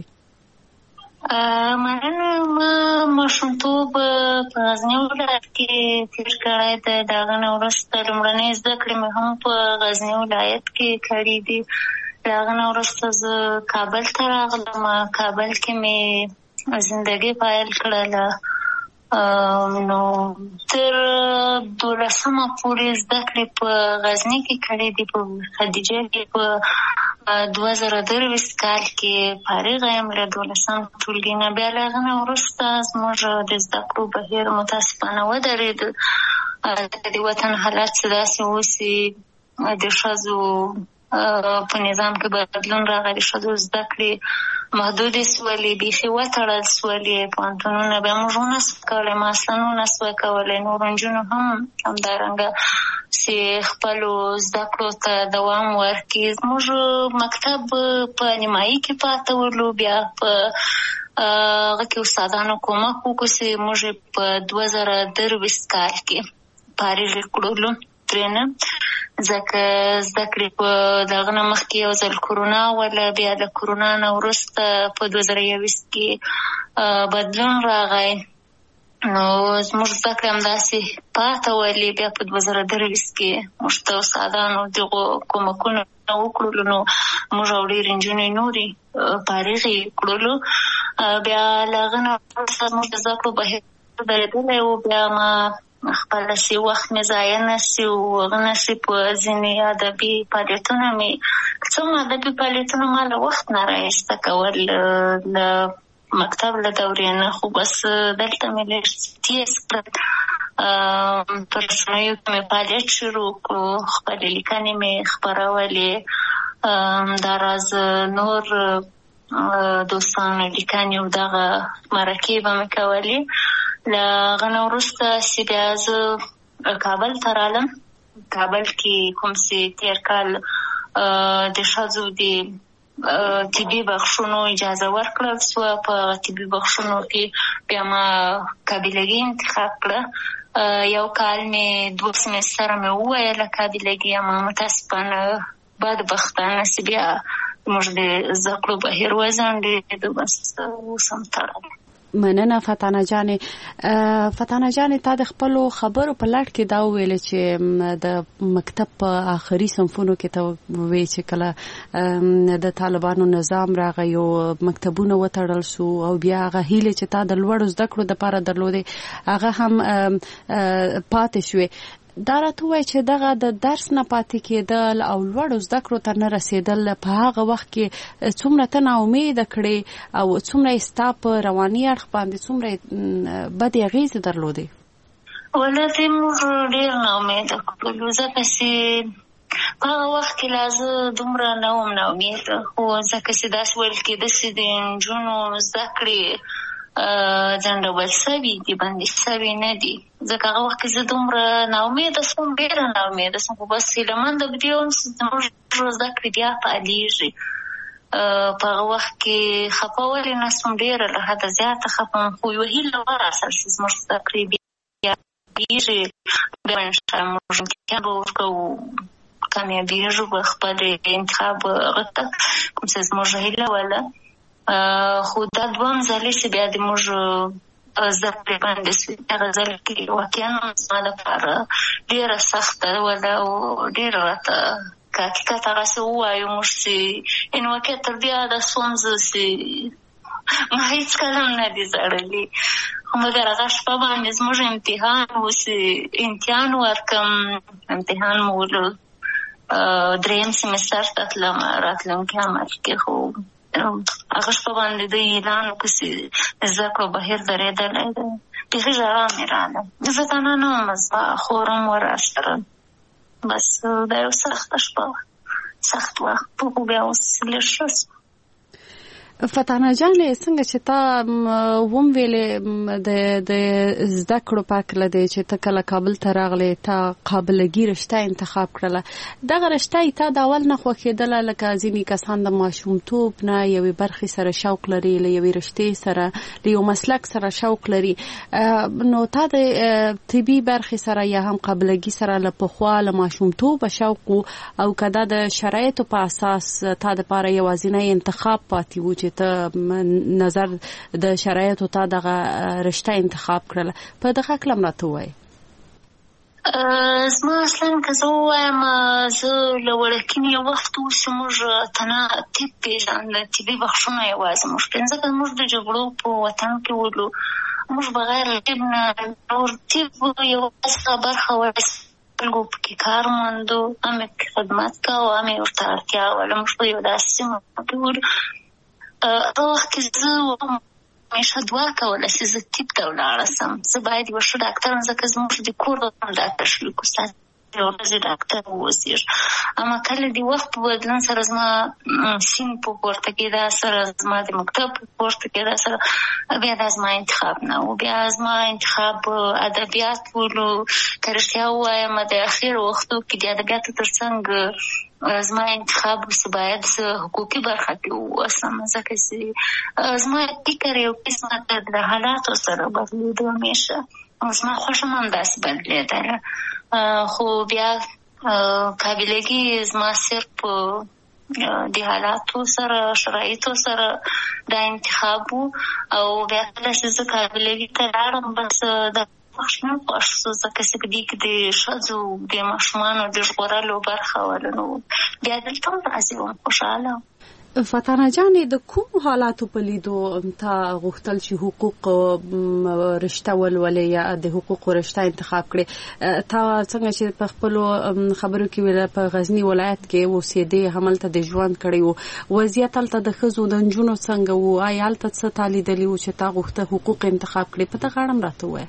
مننه. ما ماشومتوب په غزني ولایت کې تیر کړی دی. د هغه نه وروسته لومړنۍ زده کړې مې هم په غزني ولایت کې کړي دي. د هغه نه وروسته زه کابل ته راغلم. کابل کې مې زندګي پیل کړله. نو تر دولسمه پورې زده کړې په غزني کې کړې دي. په خدیجه کې په دوه زره درویشت کال کې فارغ یم له دولسم ټولګي نه. بیا له هغه نه وروسته زموږ د زده کړو بهیر متاسفانه ودرېد. د وطن حالات څه داسې اوسي د ښځو په نظام کې بدلون راغی. د ښځو زده کړې محدودې سولې، بیخي وتړل سولې. پوهنتونونه بیا موږ ونه سو کولی، محصلان ونه سوه کولی. نورو نجونو هم همدارنګه چې خپلو زده کړو ته دوام ورکړي. زموږ مکتب په نیمایي کې پاته ولو. بیا په هغه کې استادانو کومک وکړو چې موږ په دوه زره درویشت کال کې فارغ کړلو ترېنه. ځکه زده کړې په دغه نه مخکې یو ځل کرونا وله. بیا د کرونا نه وروسته په دوه زره یوویشت کې بدلون راغی. نو زموږ زده کړې همداسې پاته ولې. بیا په دوه زره درویشت کې موږ ته استادانو دغو کومکونه وکړلو. نو موږ او ډېرې نجونې نورې فارغې کړلو. بیا له هغه نه وروسته زموږ د زده کړو بهیر درېدلی و. بیا ما خپل سي وخت مې ضایع نه سي او هغه نه سي په ځینې ادبي فعالیتونه مې څومره ادبي فعالیتونه ما له وخت نه رایسته کول له مکتب له دورې نه، خو بس دلته مې لږ تیز کړل. په رسنیو کې مې فعالیت شروع کړو، خپلې لیکنې مې خپرولې، داراز نور دوستانو لیکنې او دغه مرکې به مې کولې. له هغه نه وروسته چې بیا زه کابل ته رالم. کابل کې کوم چې تېر کال د ښځو د طبي بخښونو اجازه ورکړل سوه، په طبي بخښونو کې بیا ما قابلګي انتخاب کړه. یو کال مې دوه سمستره مې وویله قابلګي، اما متاسفانه بدبختانه چې بیا موږ د زده کړو بهیر وځنډېد، بس اوس هم تړلی. مننه فتانه جانې. فتانه جانې تا د خپلو خبرو په لړ کې دا وویل چې د مکتب په آخري صنفونو کې ته وویل چې کله د طالبانو نظام راغی او مکتبونه وتړل سو او بیا هغه هیلې چې تا د لوړو زده کړو دپاره درلودې هغه هم پاتې شوې. دا راته وایي چې دغه د درس نه پاتې کېدل او لوړو زده کړو ته نه رسېدل په هغه وخت کې څومره ته ناامیده کړې او څومره یې ستا په رواني اړخ باندې څومره بدې اغېزې درلودې؟ ولې موږ ډېر ناامیده کړلو، ځکه چې په هغه وخت کې لا زه دومره نه وم ناامیده، خو ځکه چې داسې ویل کېده چې د نجونو زده کړې ځنډول سوي دي، بندي سوي نه دي. ځکه هغه وخت کې زه دومره ناامیده سوم، ډېره ناامیده سوم، خو بس هیلهمنده په دې وم چې زموږ زده کړې بیا فعالېږي. په هغه وخت کې خفه ولې نه سوم، ډېره له حده زیاته خفه وم، خو یوه هیله وراسره چې زموږ زده کړې بیا فعالېږي، بیا انشاءالله موږ امتحان به ورکوو، کامیابېږو به خپل انتخاب هغه ته کوم څه زموږ هیله وله. خو دا دوهم ځلې چې بیا د موږ زده کړې باندې سوي، هغه ځل کې واقعا زما لپاره ډېره سخته وله او ډېره راته که حقیقت هغسې ووایو موږ چې یعنې واقع تر دې عاده سوم زه چې ما هېڅکله هم نه دي زړلي، خو مګر هغه شپه باندې زموږ امتحان و چې امتحان ورکړم، امتحان مو ولود، درېیم سمستر ته تلم راتلونکي عمل کې، خو هغه شپه باندې دوی اعلان وکړ چې زده کړو بهیر درېدلی دی. بیخي ژړا مې راغله، زه تنها نه وم، زما خور هم وه راسره. بس دا یو سخته شپه وه، سخت وخت، خو بیا اوس لږ ښه سو. فتانه جانې څنګه چې تا وم ویلې د د زده کړو په هکله دی چې ته کله کابل ته راغلې، تا قابلګي رشته انتخاب کړله. دغه رشته یې تا د اول نه خوښېدله لکه ځینې کسان د ماشومتوب نه یوې برخې سره شوق لري، له یوې رشتې سره، له یو مسلک سره شوق لري، نو تا د طبي برخې سره یا هم قابلګي سره له پخوا له ماشومتوبه شوق او که دا د شرایطو په اساس تا دپاره یوازینی انتخاب پاتې و چې ته نظر د شرایطو تا دغه رشته انتخاب کړله، په دغه کله هم راته ووایي. زما اصلا که زه ووایم زه له وړکینې یو وخت اوس چې موږ تنه طب پېژانده، طبي بخښونه یوازې موږ پېژنو، ځکه موږ د جګړو په وطن کې ولو، موږ بغیر طب نه نور طب یوازې برخه وه، خلکو پکې کار موندو، هم یې پکې خدمت کوو، هم یې ورته اړتیا وله. موږ په یو داسې سیمه کې ولو، هغه وخت کې زه همیشه دعا کوله چې زه طب ته ولاړه سم، زه باید یوه ښه ډاکټر یم، ځکه زموږ د کور هم ډاکټر شوي استاد یوه ورځې ډاکټر واوسېږي. اما کله د وخت په بدلون سره زما سین په پورته کېدا سره، زما د مکتب په پورته کېدا سره، بیا دا زما انتخاب نه و، بیا زما انتخاب ادبیات ولو. که رښتیا ووایم د اخرو وختو کې د ادبیاتو تر څنګ زما انتخاب چې باید زه حقوقي برخه کې واوسم، ځکه چې زما فکر یو قسمه د حالاتو سره بدلېده همیشه، زما خوښه هم همداسې بدلېدله. خو بیا قابلګي زما صرف د حالاتو سره شرایطو سره دا انتخاب و، او بیا کله چې زه قابلګي ته لاړم بس د خوښ نه خوښ سو، ځکه چې په دې کې د ښځو د ماشومانو د ژغورلو برخه وله، نو بیا دلته هم راځې وم خوشحاله. فتانه جانې د کوم حالاتو په لیدو تا غوښتل چې حقوق رشته ولولې یا د حقوق رشته انتخاب کړې؟ تا څنګه چې په خپل خبرو کې ویل په غزنی ولایت کې اوسېدې، هملته د ژوند کړی وو، وضعیت هلته د ښځو د نجونو څنګه وو؟ آیا هلته څه تا لیدلي وو چې تا غوښته حقوق انتخاب کړې؟ په دغه اړه هم راته ووایه.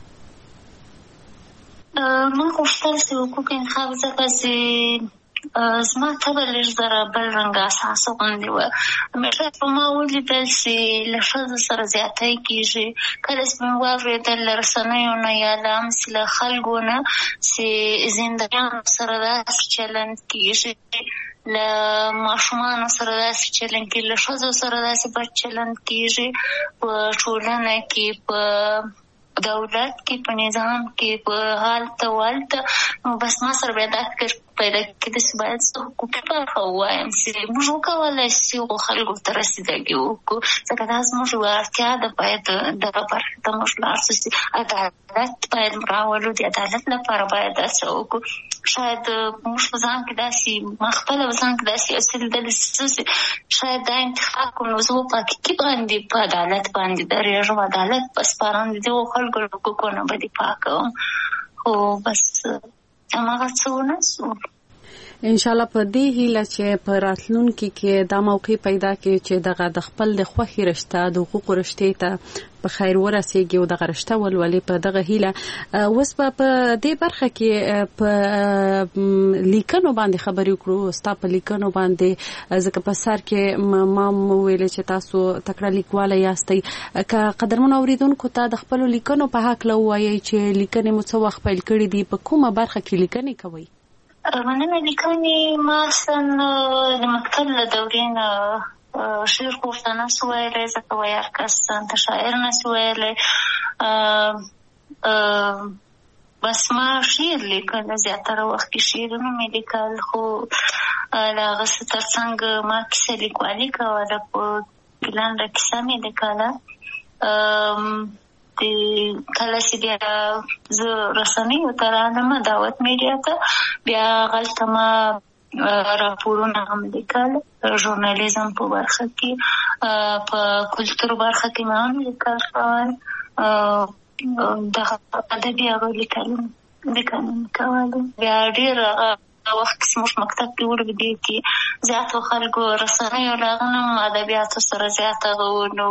ما غوښتل چې حقوق انتخاب ځکه چې زما طبع لږ زره بل رنګه اساس غوندې وه. همیشه په ما ولیدل چې له ښځو سره زیاتی کېږي. کله چې مې واورېدل له رسنیو نه یا له همسې له خلکو نه چې زندګیانو سره داسې چلند کېږي، له ماشومانو سره داسې چلند کېږي، له ښځو سره داسې بد چلند کېږي په ټولنه کې، په دولت کې، په نظام کې، په حالته والته. نو بس ما سره بیا دا فکر پیدا کېده چې باید څه حقوقي برخه ووایم چې موږ وکولی شو هغو خلکو ته رسېدګي وکړو، ځکه دا زموږ یوه اړتیا ده. باید دغه برخې ته موږ لاړ شو چې عدالت باید راولو، د عدالت لپاره باید داسې وکړو. شاید موږ په ځان کې داسې ما خپله په ځان کې داسې یو څه لیدلي چې شاید دا انتخاب کړو نو زه په حقیقي باندې په عدالت باندې درېږم، عدالت په سپارم، د دغو خلکو له حقوقو نه به دفاع کوم. خو بس هماغه څه ونه شو. انشاءالله په دې هیله چې په راتلونکي کې دا موقع پیدا کړي چې دغه د خپل د خوښې رشته د حقوقو رشتې ته په خیر ورسېږي او دغه رشته ولولي. په دغه هیله اوس به په دې برخه کې په لیکنو باندې خبرې وکړو. ستا په لیکنو باندې ځکه په سر کې ما وویل چې تاسو تکړه لیکواله یاستئ، که قدرمنو اورېدونکو ته د خپلو لیکنو په هکله ووایئ چې لیکنې مو څه وخت پیل کړي دي، په کومه برخه کې لیکنې کوئ؟ مننه. لیکنې ما اصلا د مکتب له دورې نه شعر خو نه سو ویلی، ځکه ویار کس ته شاعر نه سو ویلی. بس ما شعر لیکل، زیاتره وخت کې شعرونه مې لیکل، خو له هغه څه تر څنګ ما کیسه لیکوالي کوله، په لنډه کیسه مې لیکله. کله چې بیا زه رسنیو ته رالم، دعوت میډیا ته، بیا هلته ما راپورونه هم لیکل، ژورنالیزم په برخه کې، په کلتور برخه کې ما هم لیکل شوی، دغه ادبي هغه لیکنې لیکنې کولې. بیا ډېر وخت چې موږ مکتب کې وړو دې کې زیاتو خلکو رسنیو له هغه نه ادبیاتو سره زیات هغه و، نو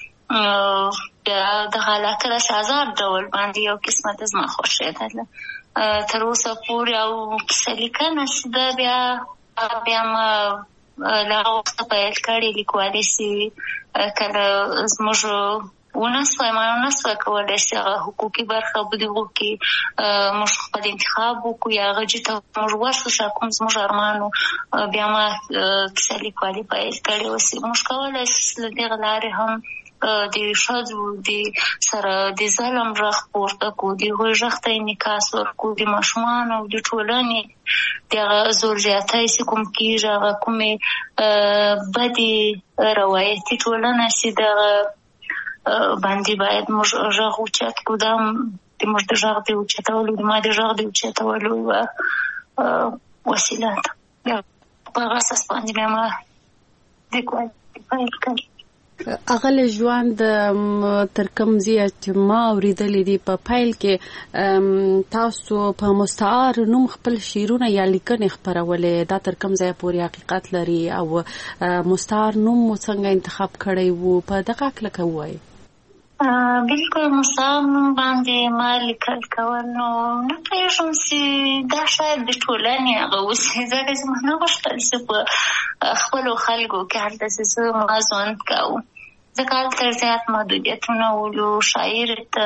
دغه علاقه داسې ازاد ډول باندې یو قسمه د زما خوښېدله. تر اوسه پورې او کیسه لیکنه چې ده بیا بیا ما له هغه وخته پیل کړې لیکوالي چې کله زموږ ونه سوی ما ونه سوی کولی چې هغه حقوقي برخه په دغو کې موږ خپل انتخاب وکړو یا هغه جې ته موږ ورشو چې کوم زموږ ارمان و. بیا ما کیسه لیکوالي پیل کړې وه. موږ کولی شو له دغه لارې هم د ښځو د سره د ظلم غږ پورته کړو، د هغوی غږ ته انعکاس ورکړو، د ماشومانو او د ټولنې د هغه زور زیاتی چې کوم کېږي، هغه کومې بدې روایتي ټولنه چې دغه باندې باید موږ غږ اوچت کړو. دا د موږ د غږ د اوچتولو د ما د غږ د اوچتولو یوه وسیله ده. بیا په هغه اساس باندې بیا ما لیکوالي پیل کړې. اغل ژوند تر کوم ځایه چې ما اورېدلې دي په پیل کې تاسو په مستعار نوم خپل شعرونه یا لیکنې خپرولې، دا تر کوم ځایه پورې حقیقت لري او مستعار نوم مو څنګه انتخاب کړی وو؟ په دغه هکله که ووایئ. بلکل مستعار نوم باندې ما لیکل کول، نو نه پوهېږم چې دا شاید د ټولنې هغه اوسي، ځکه چې ما نه غوښتل چې په خپلو خلکو کې هلته چې زه ما ژوند کوم، ځکه هلته زیات محدودیتونه ولو. شاعر ته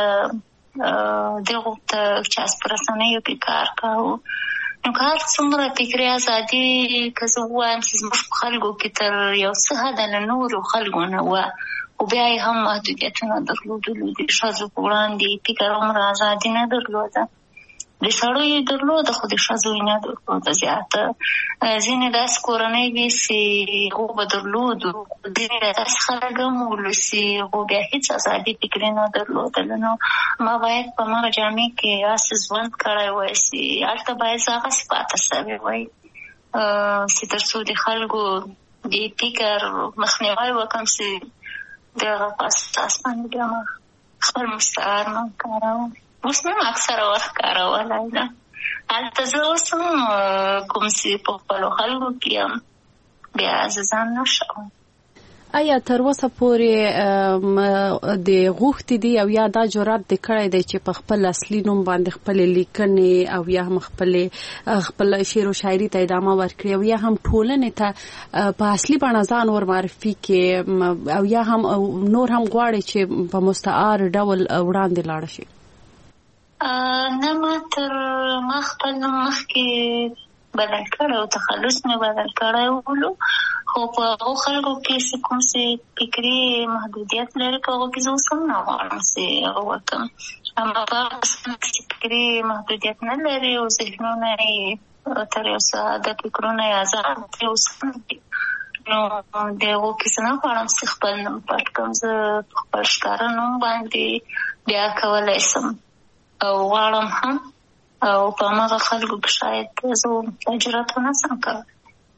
دغو ته چې په رسنیو کې کار کوو، نو که هر څومره فکري ازادي که زه ووایم چې زموږ په خلکو کې تر یو څه حده له نورو خلکو نه وه، خو بیا یې هم محدودیتونه درلودلو. د ښځو په وړاندې فکر هومره ازادي نه درلوده، د سړو یې درلوده خو د ښځو یې نه درلوده زیاته. ځینې داسې کورنۍ وې چې هغو به درلودو، ځینې داسې خلک هم ولو چې هغو بیا هېڅ ازادي فکري نه درلودله. نو ما باید په هماغه جامع کې هسې ژوند کړی وای چې هلته باید زه هغسې پاته سوې وای چې تر څو د خلکو د فکر مخنیوي وکم چې دغه په اساس باندې بیا ما خپل مستعار نوم کاروم. اوس نوم اکثره وخت کارولی ده. هلته زه اوس هم کوم چې په خپلو خلکو کې یم بیا زه ځان نه شوم. آیا تر اوسه پورې د غوښتې دي او یا دا جرأت دې کړی دی چې په خپل اصلي نوم باندې خپلې لیکنې او یا هم خپلې خپل شعر او شاعري ته ادامه ورکړي او یا هم ټولنې ته په اصلي بڼه ځان ور معرفي کړي او یا هم نور هم غواړي چې په مستعار ډول وړاندې لاړ شي؟ نه، ما تر ما خپل نوم مخکې بدل کړی او تخلص مې بدل کړی ولو، خو په هغو خلکو کې چې کوم چې فکري محدودیت لري په هغو کې زه اوس هم نه غواړم چې هغه وکړم. اما په هغه کسانو کې چې فکري محدودیت نه لري او ذهنونه یې تر یو څه د فکرونه یې ازاد دي اوس هم دي، نو د هغو کې زه نه غواړم چې خپل نوم پټ کړم. زه په خپل ښکاره نوم باندې بیا کولی شم او غواړم هم، او په هماغه خلکو کې شاید زه تجربه ونه شم کولی.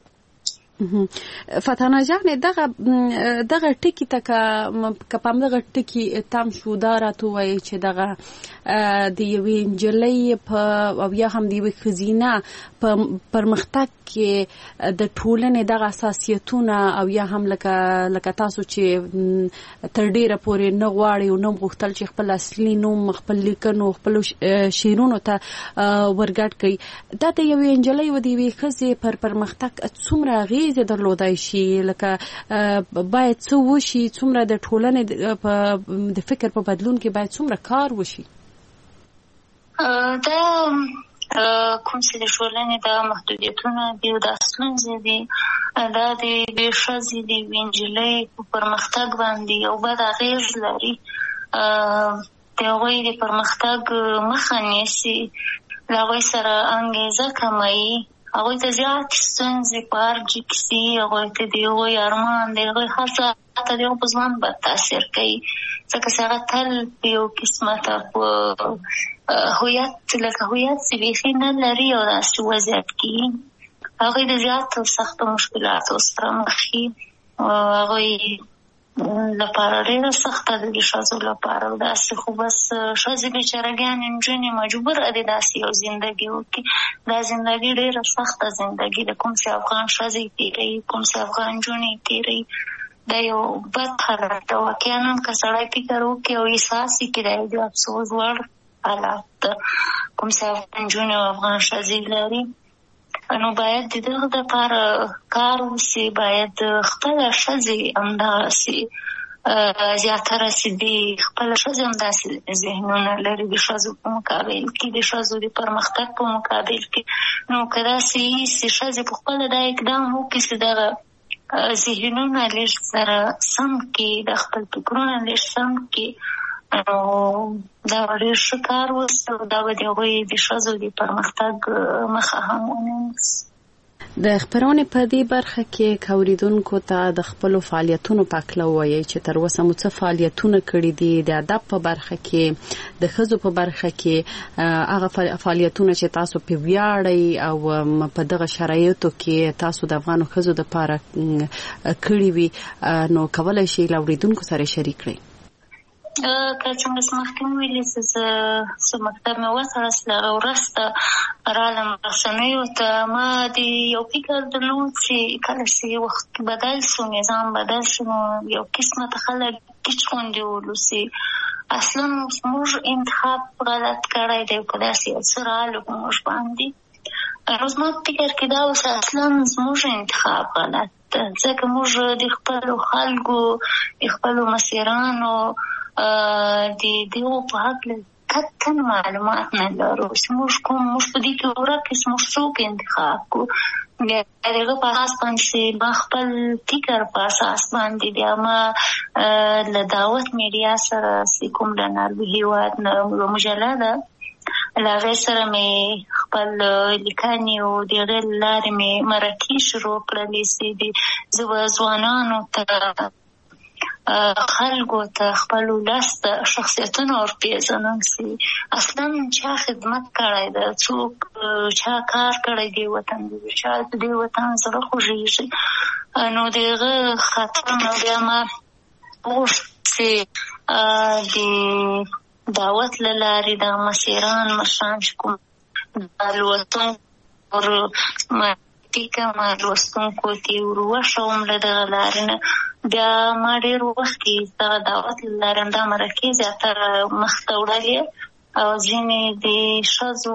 فتانه جانې دغه دغه ټکي ته که په همدغه ټکي تم شو دا راته ووایي چې دغه د یوې نجلۍ په او یا هم د یوې ښځینه په پرمختګ کې د ټولنې دغه اساسیتونه او یا هم لکه لکه تاسو چې تر ډیره پورې نه غواړئ او نه غوښتل چې خپل اصلي نوم خپل لیکنو خپلو شعرونو ته ورګډ کړئ، دا د یوې نجلۍ و د یوې ښځې پر پرمختګ څومره اغېزې درلودای شي؟ لکه باید څه وشي، څومره د ټولنې د فکر په بدلون کې باید څومره کار وشي؟ دا کوم چې د ټولنې دا محدودیتونه دي او دا ستونزې دي، دا د یوې ښځې د یوې نجلۍ په پرمختګ باندې یو بد اغېز لري. د هغوی د پرمختګ مخه نیسي، له هغوی سره انګېزه کموي، هغوی ته زیاتې ستونزې په هر جي کې سي، هغوی ته د هغوی ارمان د هغوی هر څه ته د هغوی په ژوند بد تاثیر کوي، ځکه چې هغه تل په یو قسمته په هویت لکه هویت چې بیخي نه لري او داسې وضعیت کې هغوی د زیاتو سختو مشکلاتو سره مخ وي. هغوی لپاره ډېره سخته ده د ښځو لپاره داسې، خو بس ښځې بېچارهګانې نجونې مجبوره دي داسې یو زندګي وکړي. دا زندګي ډېره سخته زندګي ده، کوم چې افغان ښځې تېروي، کوم چې افغان نجونې تېروي، دا یو بد حالت ده. واقعا هم که سړی فکر وکړي او احساس یې کړي دا د افسوس وړ حالت ده کوم چې افغان نجونې او افغان ښځې لري. نو باید د دغه دپاره کار وسي، باید خپله ښځې همدغسې زیاتره چې د خپله ښځې همداسې ذهنونه لري د ښځو په مقابل کې، د ښځو د پرمختګ په مقابل کې. نو که داسې وي چې ښځې په خپله دا اقدام وکړي چې دغه ذهنونه لږ سره سم کړي، د خپل فکرونه لږ سم کړي، نو دا به ډېر ښه کار وسي او دا به د هغوی د ښځو د پرمختګ مخه هم ونیسي. د خپرونې په دې برخه کې که اورېدونکو ته د خپلو فعالیتونو په هکله ووایئ چې تر اوسه مو څه فعالیتونه کړي دي د ادب په برخه کې، د ښځو په برخه کې، هغه فعالیتونه چې تاسو پې ویاړئ او په دغه شرایطو کې تاسو د افغانو ښځو دپاره کړي وي، نو کولی شئ له اورېدونکو سره شریک کړئ. که څنګه چې مخکې مې ویلي چې زه څه مکتب مې وتړل، له هغه وروسته راغلم رسنیو ته. ما د یو فکر درلود چې کله چې وخت بدل شو، نظام بدل شو، نو یو قسمته خلک ګیچ غوندې ولوسي. اصلا موږ انتخاب غلط کړی دی، که داسې یو څه راغلو په موږ باندې. نو زما په فکر کې دا اوس اصلا زموږ انتخاب غلط ده، ځکه موږ د خپلو خلکو د خپلو مسیرانو د دغو په هکله قطعا معلومات نه لرو چې موږ کوم موږ په دې کې ورک چې موږ څوک انتخاب کړو. بیا د هغه په اساس باندې چې ما خپل فکر په اساس باندې بیا ما له دعوت میډیا سره چې کوم د ناروې هېواد نه یوه مجله ده، له هغې سره مې خپل لیکنې او د هغې له لارې مې مرکې شروع کړلې چې زه به ځوانانو ته خلکو ته خپل ولس ته شخصیتونه ورپېژنم چې اصلا چا خدمت کړی ده، څوک چا کار کړی دی وطن دی، چا د دې وطن زړه خوږېږي. نو د هغه خاطر نه بیا ما وغوښت چې د دعوت له لارې د مسیران مشران چې کوم د لوستونکو ټیکه لوستونکو ته ور وښوم له دغه لارې نه. بیا ما ډېر وخت کې دغه دعوت له لارې همدا مرکې زیاتره مخته وړلې او ځینې د ښځو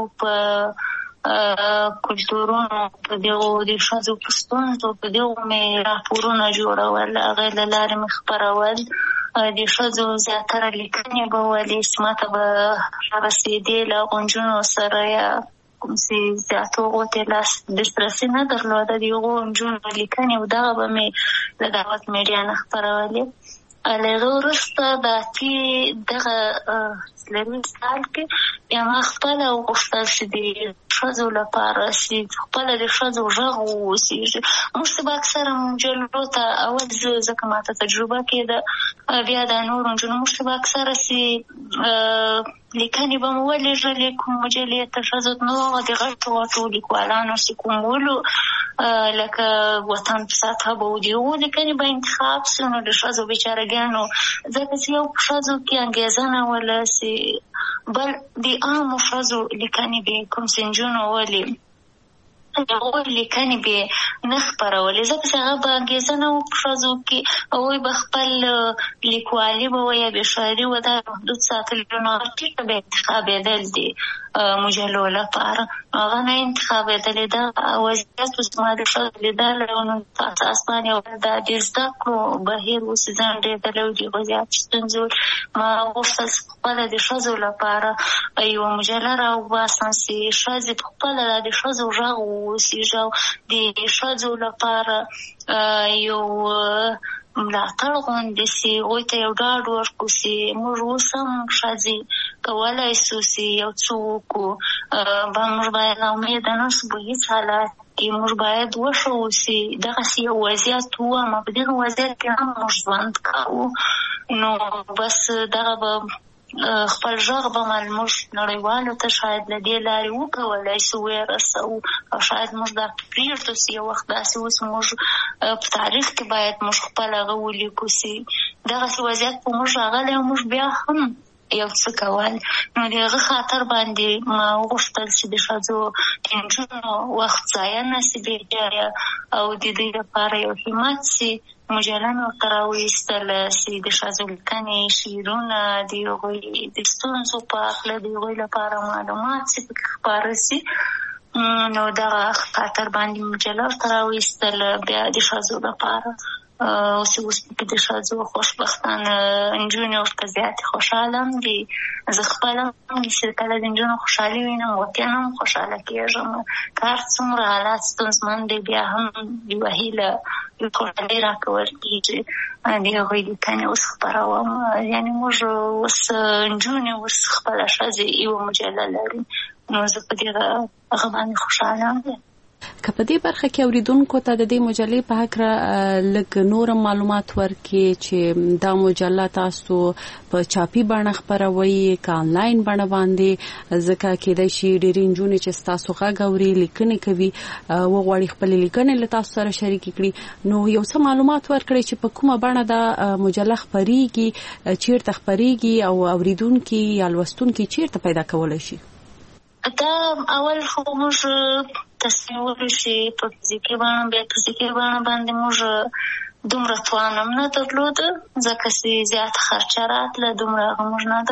په کلتورونو په دغو د ښځو په ستونزو په دغو مې راپورونه جوړول، هغې له لارې مې خپرول. د ښځو زیاتره لیکنې به ولې چې ما ته به رارسېدې له هغو نجونو سره یا کوم چې زیاتو هغو ته لاس دسترسي نه درلوده، د هغو نجونو لیکنې او دغه به مې له دعوت میډیا نه خپرولې. له هغه وروسته د اتې دغه څلرویشت کال کې بیا ما خپله وغوښتل چې د ښځو لپاره چې خپله د ښځو غږ واوسېږي. موږ ته به اکثره مجلو ته اول زه ځکه ما ته تجربه کېده، بیا د نورو نجونو موږ ته به اکثره چې لیکنې به مو ولېږلې کوم مجلې ته ښځو ته، نو هغه د غټو غټو لیکوالانو چې کوم ولو لکه وطن په سطحه به و د هغو لیکنې به انتخاب سي. نو د ښځو بېچارهګانو ځکه چې یو په ښځو کې انګېزه نه وله چې بل د عامو ښځو لیکنې به کوم چې نجونو ولې هغوی لیکنې به نه خپرولې ځکه چې هغه به انګېزه نه وه په ښځو کې، هغوی به خپل لیکوالي به وه یا بې شاعري وه دا محدود ساتلي، نو هغه ټیټه به انتخابېدل دي مجلو لپاره، هغه نه انتخابېدلې. دا وضعیت اوس ما د ښځو لیدلی و، نو په اساس باندې دا د زده کړو بهیر اوس ځنډېدلی و، د هغو زیات ستونزې ما غوښتل چې خپله د ښځو لپاره یوه مجله راوباسم چې ښځې په خپله دا د ښځو غږ واوسېږي او د ښځو لپاره یو ملاتړ غوندې سي، هغوی ته یو ډاډ ورکړو چې موږ اوس هم ښځې کولی سو چې یو څه وکړو، موږ باید امیده نه شو په هېڅ حالت کې، موږ باید وښیو چې دغسې یو وضعیت و، اما په دغه وضعیت کې هم موږ ژوند کوو. نو بس دغه به خپل غږ به موږ نړیوالو ته شاید له دې لارې وکولی سو ویې رسوو، او شاید موږ دا پرېږدو چې یو وخت داسې اوس موږ په تاریخ کې باید موږ خپل هغه ولیکو چې دغسې وضعیت په موږ راغلی او موږ بیا هم یو څه کول. نو د هغه خاطر باندې ما وغوښتل چې د ښځو د نجونو وخت ضایع نه سي بېجایه او د دوی لپاره یو همت سي. مجله مې ورته راوایستله چې د ښځو لیکنې، شعرونه، د هغوی د ستونزو په هکله د هغوی لپاره معلومات چې پکې خپاره سي. نو دغه خاطر باندې مجله ورته راوایستله. بیا د ښځو لپاره اوس اوس پکې د ښځو خوشبختانه نجونې ورته زیاتې خوشحاله هم دي. زه خپله هم چې کله د نجونو خوشحالي وینم واقعا هم خوشحاله کېږم، که هر څومره حالات ستونزمن دی بیا هم یوه هیله یو خوشحالي راکول کېږي. د هغوی لیکنې اوس خپروم، یعنې موږ اوس نجونې اوس خپله ښځې یوه مجله لري، نو زه په دغه هغه باندې خوشحاله یم. که په دې برخه کې اوریدونکو ته د دې مجلې په هکله لږ نور معلومات ورکړي چې دا مجله تاسو په چاپي بڼه خپروئ که آنلاین بڼه باندې، ځکه کېدای شي ډېرې نجونې چې ستاسو غږ اوري لیکنې کوي وغواړي خپلې لیکنې له تاسو سره شریکې کړي، نو یو څه معلومات ورکړئ چې په کومه بڼه دا مجله خپریږي، چیرته خپریږي او اوریدونکي یا لوستونکي چیرته پیدا کولی شي. دا اول خو موږ تصمیم ونیو چې په فزیکي بڼه بیا فزیکي بڼه باندې موږ دومره توان هم نه درلوده، ځکه چې زیاته خرچه راتله، دومره هغه موږ نه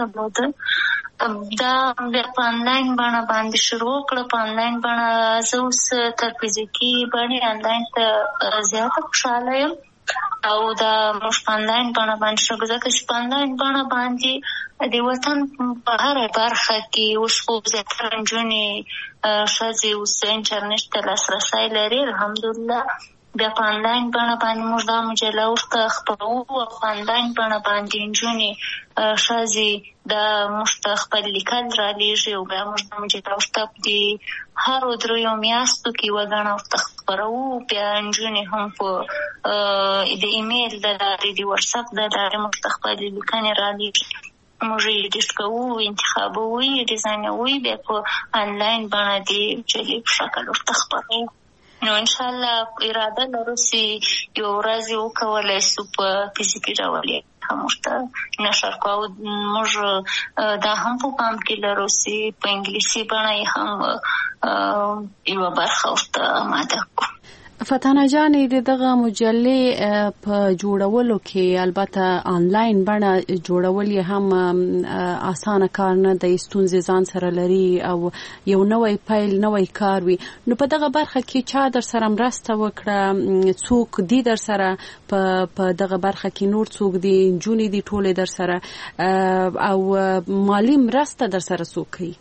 درلوده. دا بیا په آنلاین بڼه باندې شروع کړه. په آنلاین بڼه زه اوس تر فزیکي بڼې آنلاین ته زیاته خوشحاله یم او دا موږ په آنلاین بڼه باندې شروع، ځکه چې په آنلاین بڼه باندې د وطن په هره برخه کې اوس خو زیاتره نجونې ښځې اوس انټرنېټ ته لاسرسی لري الحمدلله، بیا په انلاین بڼه باندې موږ دا مجله ورته خپروو او په انلاین بڼه باندې نجونې ښځې دا موږ ته خپل لیکل رالېږي او بیا موږ دا مجله ورته د هرو دریو میاشتو کې یوه ګڼه ورته خپروو. بیا نجونې هم په د ایمیل د لارې د وټساپ د لارې موږ ته خپلې لیکنې رالېږي، موږ یې ایډیټ کوو، انتخابوو، ډیزاینوو، بیا په انلاین بڼه د مجلې په شکل ورته خپروو. نو انشاءالله اراده لرو چې یو ورځ یې وکولی سو په فزیکي ډول یې هم ورته نشر کوو. موږ دا هم په پام کې لرو چې په انګلیسي بڼه یې هم یوه برخه ورته آماده کړو. فتانه جانې د دغه مجلې په جوړولو کې البته آنلاین بڼه جوړول یې هم اسانه کار نه دی، ستونزې ځان سره لري او یو نوی پیل نوی کار وي. نو په دغه برخه کې چا در سره مرسته وکړه؟ څوک دی در سره په دغه برخه کې؟ نور څوک دی؟ نجونې دي ټولې در سره؟ او مالی مرسته در سره څوک کوي؟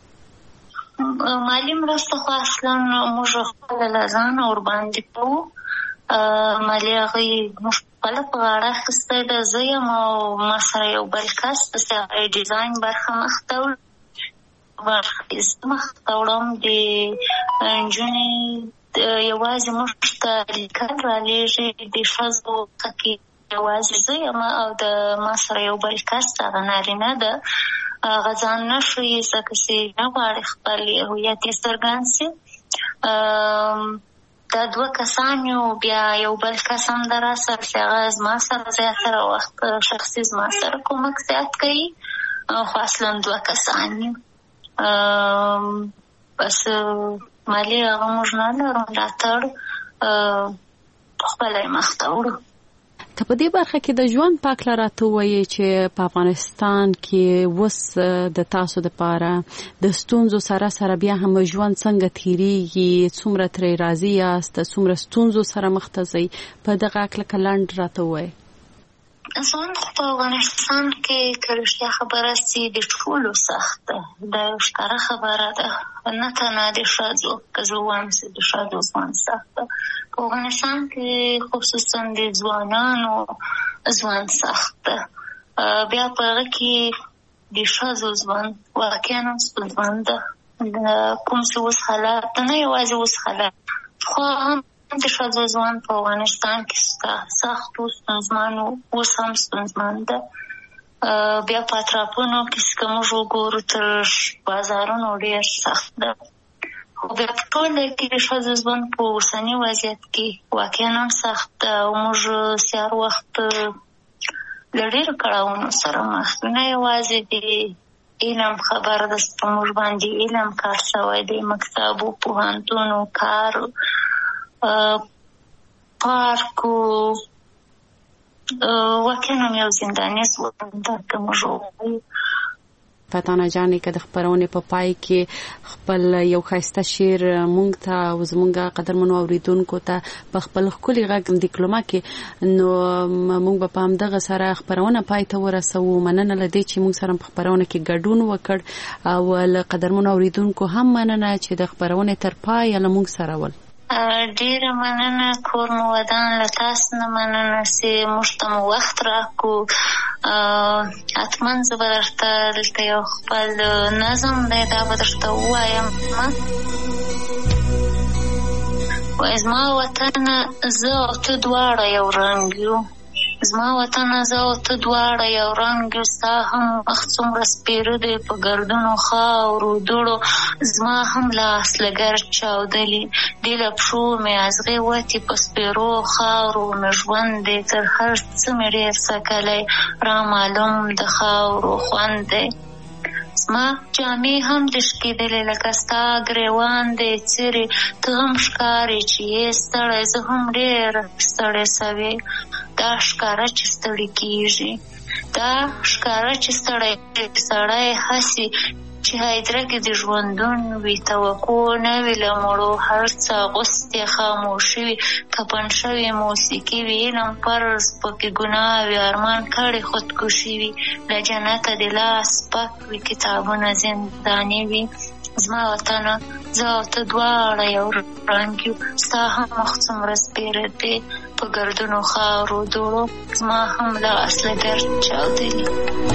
مالی مرسته خو اصلا موږ خپله له ځانه ورباندې کوو. مالي هغوی موږ خپله په غاړه اخیستی ده. زه یم او ما سره یو بل کس داسې هغه ډیزاین برخه مخته وړو برخه زه مخته وړم. د نجونې یوازې موږ ته لیکل رالېږي د ښځو کې یوازې زه یم او د ما سره یو بل کس هغه نارینه ده، هغه ځان نه ښیي ځکه چې نه غواړي خپل هویت یې څرګند سي. دا دوه کسان یو، بیا یو بل کس هم ده راسره چې هغه زما سره زیاتره وخت شخصي زما سره کومک زیات کوي، خو اصلا دوه کسان یو. بس مالي هغه موږ نه لرو، ملاتړ خپله یې مخته وړو. که په دې برخه کې د ژوند په هکله راته ووایې چې په افغانستان کې اوس د تاسو دپاره د ستونزو سره سره بیا هم ژوند څنګه تېرېږي؟ څومره ترې راضي یاست؟ څومره ستونزو سره مخ ته ځئ؟ په دغه هکله که لنډ راته ووایې. ژوند خو په افغانستان کې که رښتیا خبره سي د ټولو سخت ده، دا یو ښکاره خبره ده، نه تنها د ښځو. که زه ووایم چې د ښځو ژوند سخت ده، په افغانستان کې خصوصا د ځوانانو ژوند سخت ده. بیا په هغه کې د ښځو ژوند واقعا ستونزمن ده. کوم چې اوس حالات ده، نه یوازې اوس حالات، خو هم د ښځو ژوند په افغانستان کې سخت و، ستونزمن و، اوس هم ستونزمن ده. بیا په اطرافونو کې که موږ وګورو تر بازارونو ډېر سخت ده. خو بیا په ټوله کې د ښځو ژوند په اوسني وضعیت کې واقعا هم سخت ده او موږ سهار وخت له ډېرو کړاوونو سره مخ یو. نه یوازې د علم خبره ده، په موږ باندې علم کار شوی دی، مکتب و پوهنتون و کار پارک و واقعا هم یو زنداني ژوند ده که موږ ووایو. فتانه جانې که د خپرونې په پای کې خپل یو ښایسته شعر مونږ ته او زمونږ قدرمنو اورېدونکو ته په خپل ښکلي غږ دیکلوما کې، نو مونږ به په همدغه سره خپرونه پای ته ورسوو. مننه له دې چې مونږ سره په خپرونه کې ګډون وکړ او له قدرمنو اورېدونکو هم مننه چې د خپرونې تر پایه له مونږ سره ول. ډیره مننه کور مو ودان، له تاسو نه مننه چې موږ ته مو وخت راکړو. حتما زه به درته دلته یو خپل نظم دی، دا به درته ووایم. وایي زما وطنه زه او ته دواړه یو رنګ یو، زما وطنه زه او ته دواړه یو رنګ یو، ستا هم مخ څومره سپېره دی په ګردونو خاورو دوړو، زما هم لاس له ګرد چاودلي دې له پښو مې ازغې وتې په سپېرو خاورو، مې ژوند دی تر هر څه مې ډېر سکلی را معلوم د خاورو خوند دی. زما جامې هم د شکېدلې لکه ستا ګریوان دی څیرې، ته هم ښکارې چې یې ستړی، زه هم ډېره ستړی سوې. دا ښکاره چې ستړی کېږي، دا ښکاره چې ستړی سړی هسې چې هدیره د ژوندون وي، توقع نه وي له مړو، هر څه اغوستې خاموشي وي، کفن شوې موسیقي وي، علم فرض پکې ګناه وي، ارمان کړې خودکشي وي، له جنته د لاس پک وي، کتابونه زنداني وي. زما وطنه زه او ته دواړه یو رنګ یو، ستا هم مخ څومره سپېره دی په ګردونو خاورو دوړو، زما هم له اصله درد چاودلی.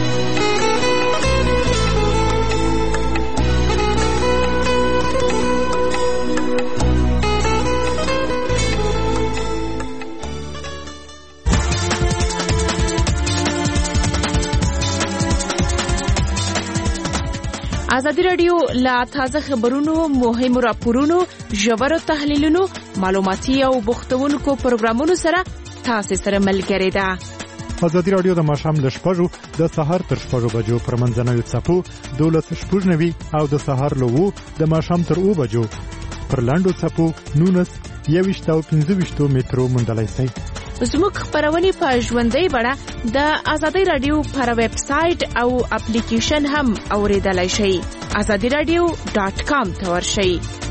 ازادي رادیو لا تازه خبرونو، مهمو راپورونو، ژورو تحلیلونو، معلوماتي او بوختونکو پروګرامونو سره تاسو سره ملګری ده. ازادي رادیو د ماښام له شپږو د سهار تر شپږو بجو پر منځنوي څپو دولس شپږ نوي او د سهار له وو د ماښام تر اوه بجو پر لاندو څپو نونس یویشت او پنځه ویشتو مترو موندلای شئ. زموږ خبرونه په ژوندۍ بڼه د ازادي رادیو پر ویب سټ او اپلیکیشن هم اوریدلای شئ. azadi radio dot com ته ورشئ.